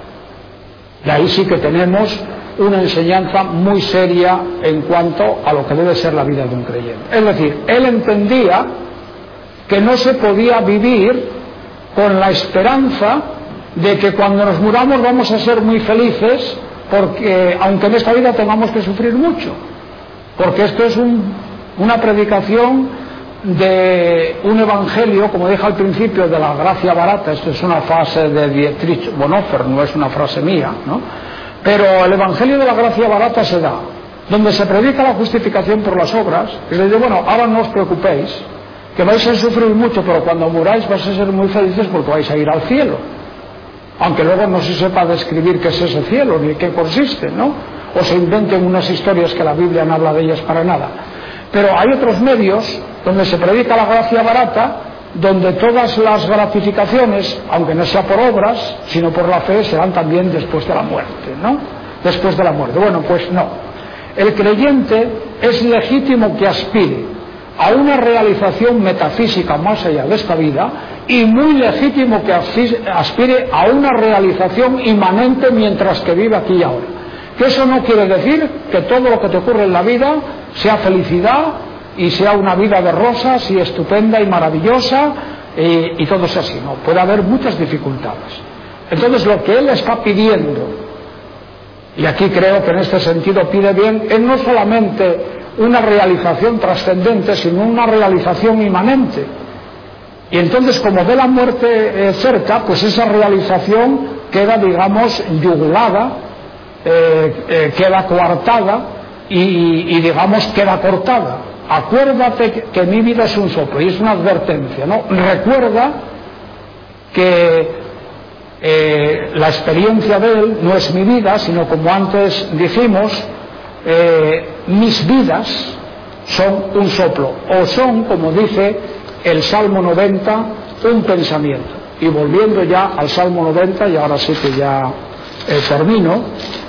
Y ahí sí que tenemos una enseñanza muy seria en cuanto a lo que debe ser la vida de un creyente. Es decir, él entendía que no se podía vivir con la esperanza de que cuando nos muramos vamos a ser muy felices, porque aunque en esta vida tengamos que sufrir mucho, porque esto es una predicación de un evangelio, como dije al principio, de la gracia barata. Esto es una frase de Dietrich Bonhoeffer, no es una frase mía, ¿no? Pero el evangelio de la gracia barata se da donde se predica la justificación por las obras, y se dice, bueno, ahora no os preocupéis, que vais a sufrir mucho, pero cuando muráis vais a ser muy felices porque vais a ir al cielo, aunque luego no se sepa describir qué es ese cielo ni qué consiste, ¿no? O se inventen unas historias que la Biblia no habla de ellas para nada. Pero hay otros medios donde se predica la gracia barata, donde todas las gratificaciones, aunque no sea por obras, sino por la fe, se dan también después de la muerte, ¿no? Después de la muerte. Bueno, pues no. El creyente es legítimo que aspire a una realización metafísica más allá de esta vida, y muy legítimo que aspire a una realización inmanente mientras que vive aquí y ahora. Que eso no quiere decir que todo lo que te ocurre en la vida sea felicidad y sea una vida de rosas y estupenda y maravillosa y todo es así, no, puede haber muchas dificultades. Entonces lo que él está pidiendo, y aquí creo que en este sentido pide bien, es no solamente una realización trascendente, sino una realización inmanente. Y entonces, como ve la muerte cerca, pues esa realización queda, digamos, yugulada, queda coartada y digamos queda cortada. Acuérdate que mi vida es un soplo, y es una advertencia, ¿no? Recuerda que la experiencia de él no es mi vida, sino, como antes dijimos, mis vidas son un soplo, o son, como dice el Salmo 90, un pensamiento. Y volviendo ya al Salmo 90, y ahora sí que ya termino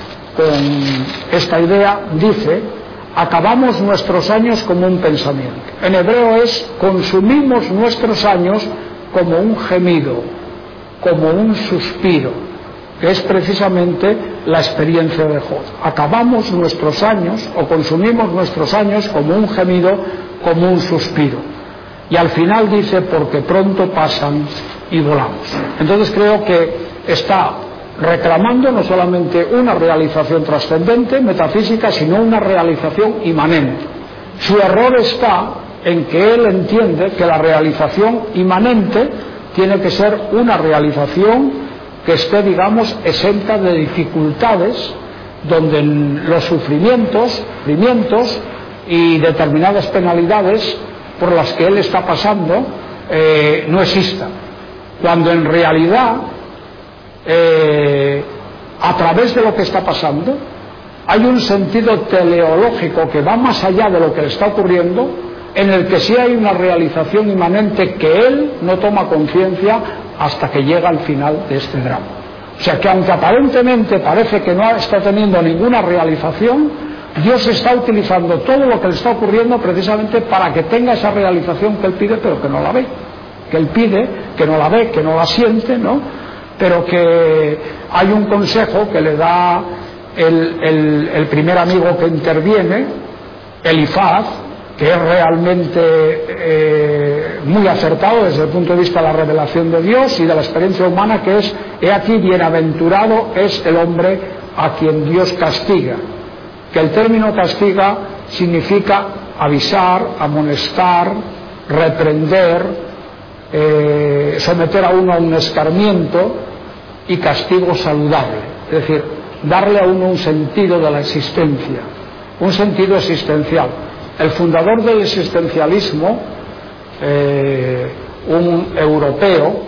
con esta idea, dice: acabamos nuestros años como un pensamiento. En hebreo es: consumimos nuestros años como un gemido, como un suspiro, que es precisamente la experiencia de Job. Acabamos nuestros años, o consumimos nuestros años como un gemido, como un suspiro. Y al final dice: porque pronto pasan y volamos. Entonces creo que está reclamando no solamente una realización trascendente, metafísica, sino una realización inmanente. Su error está en que él entiende que la realización inmanente tiene que ser una realización que esté, digamos, exenta de dificultades, donde los sufrimientos y determinadas penalidades por las que él está pasando no existan, cuando en realidad a través de lo que está pasando hay un sentido teleológico que va más allá de lo que le está ocurriendo, en el que sí hay una realización inmanente que él no toma conciencia hasta que llega al final de este drama. O sea que aunque aparentemente parece que no está teniendo ninguna realización, Dios está utilizando todo lo que le está ocurriendo precisamente para que tenga esa realización que él pide pero que no la ve, que él pide, que no la ve, que no la siente, ¿no? Pero que hay un consejo que le da el primer amigo que interviene, Elifaz, que es realmente muy acertado desde el punto de vista de la revelación de Dios y de la experiencia humana, que es: he aquí, bienaventurado es el hombre a quien Dios castiga. Que el término castiga significa avisar, amonestar, reprender, someter a uno a un escarmiento, y castigo saludable, es decir, darle a uno un sentido de la existencia, un sentido existencial. El fundador del existencialismo, un europeo,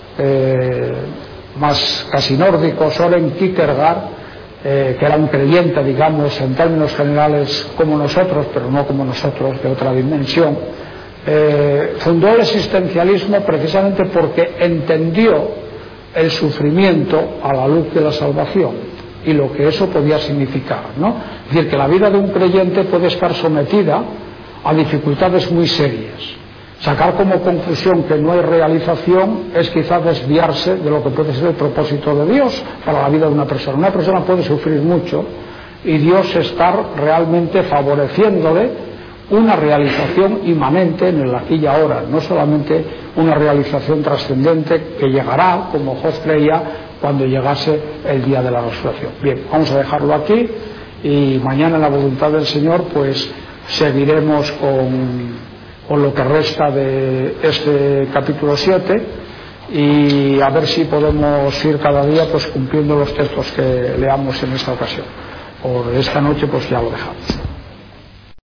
más casi nórdico, Søren Kierkegaard, que era un creyente, digamos, en términos generales como nosotros, pero no como nosotros, de otra dimensión, fundó el existencialismo precisamente porque entendió el sufrimiento a la luz de la salvación y lo que eso podía significar, ¿no? Es decir, que la vida de un creyente puede estar sometida a dificultades muy serias. Sacar como conclusión que no hay realización es quizás desviarse de lo que puede ser el propósito de Dios para la vida de una persona. Una persona puede sufrir mucho y Dios estar realmente favoreciéndole una realización inmanente en el aquí y ahora, no solamente una realización trascendente que llegará, como Job creía, cuando llegase el día de la resurrección. Bien, vamos a dejarlo aquí y mañana, en la voluntad del Señor, pues seguiremos con lo que resta de este capítulo 7 y a ver si podemos ir cada día pues cumpliendo los textos que leamos en esta ocasión. Por esta noche pues ya lo dejamos.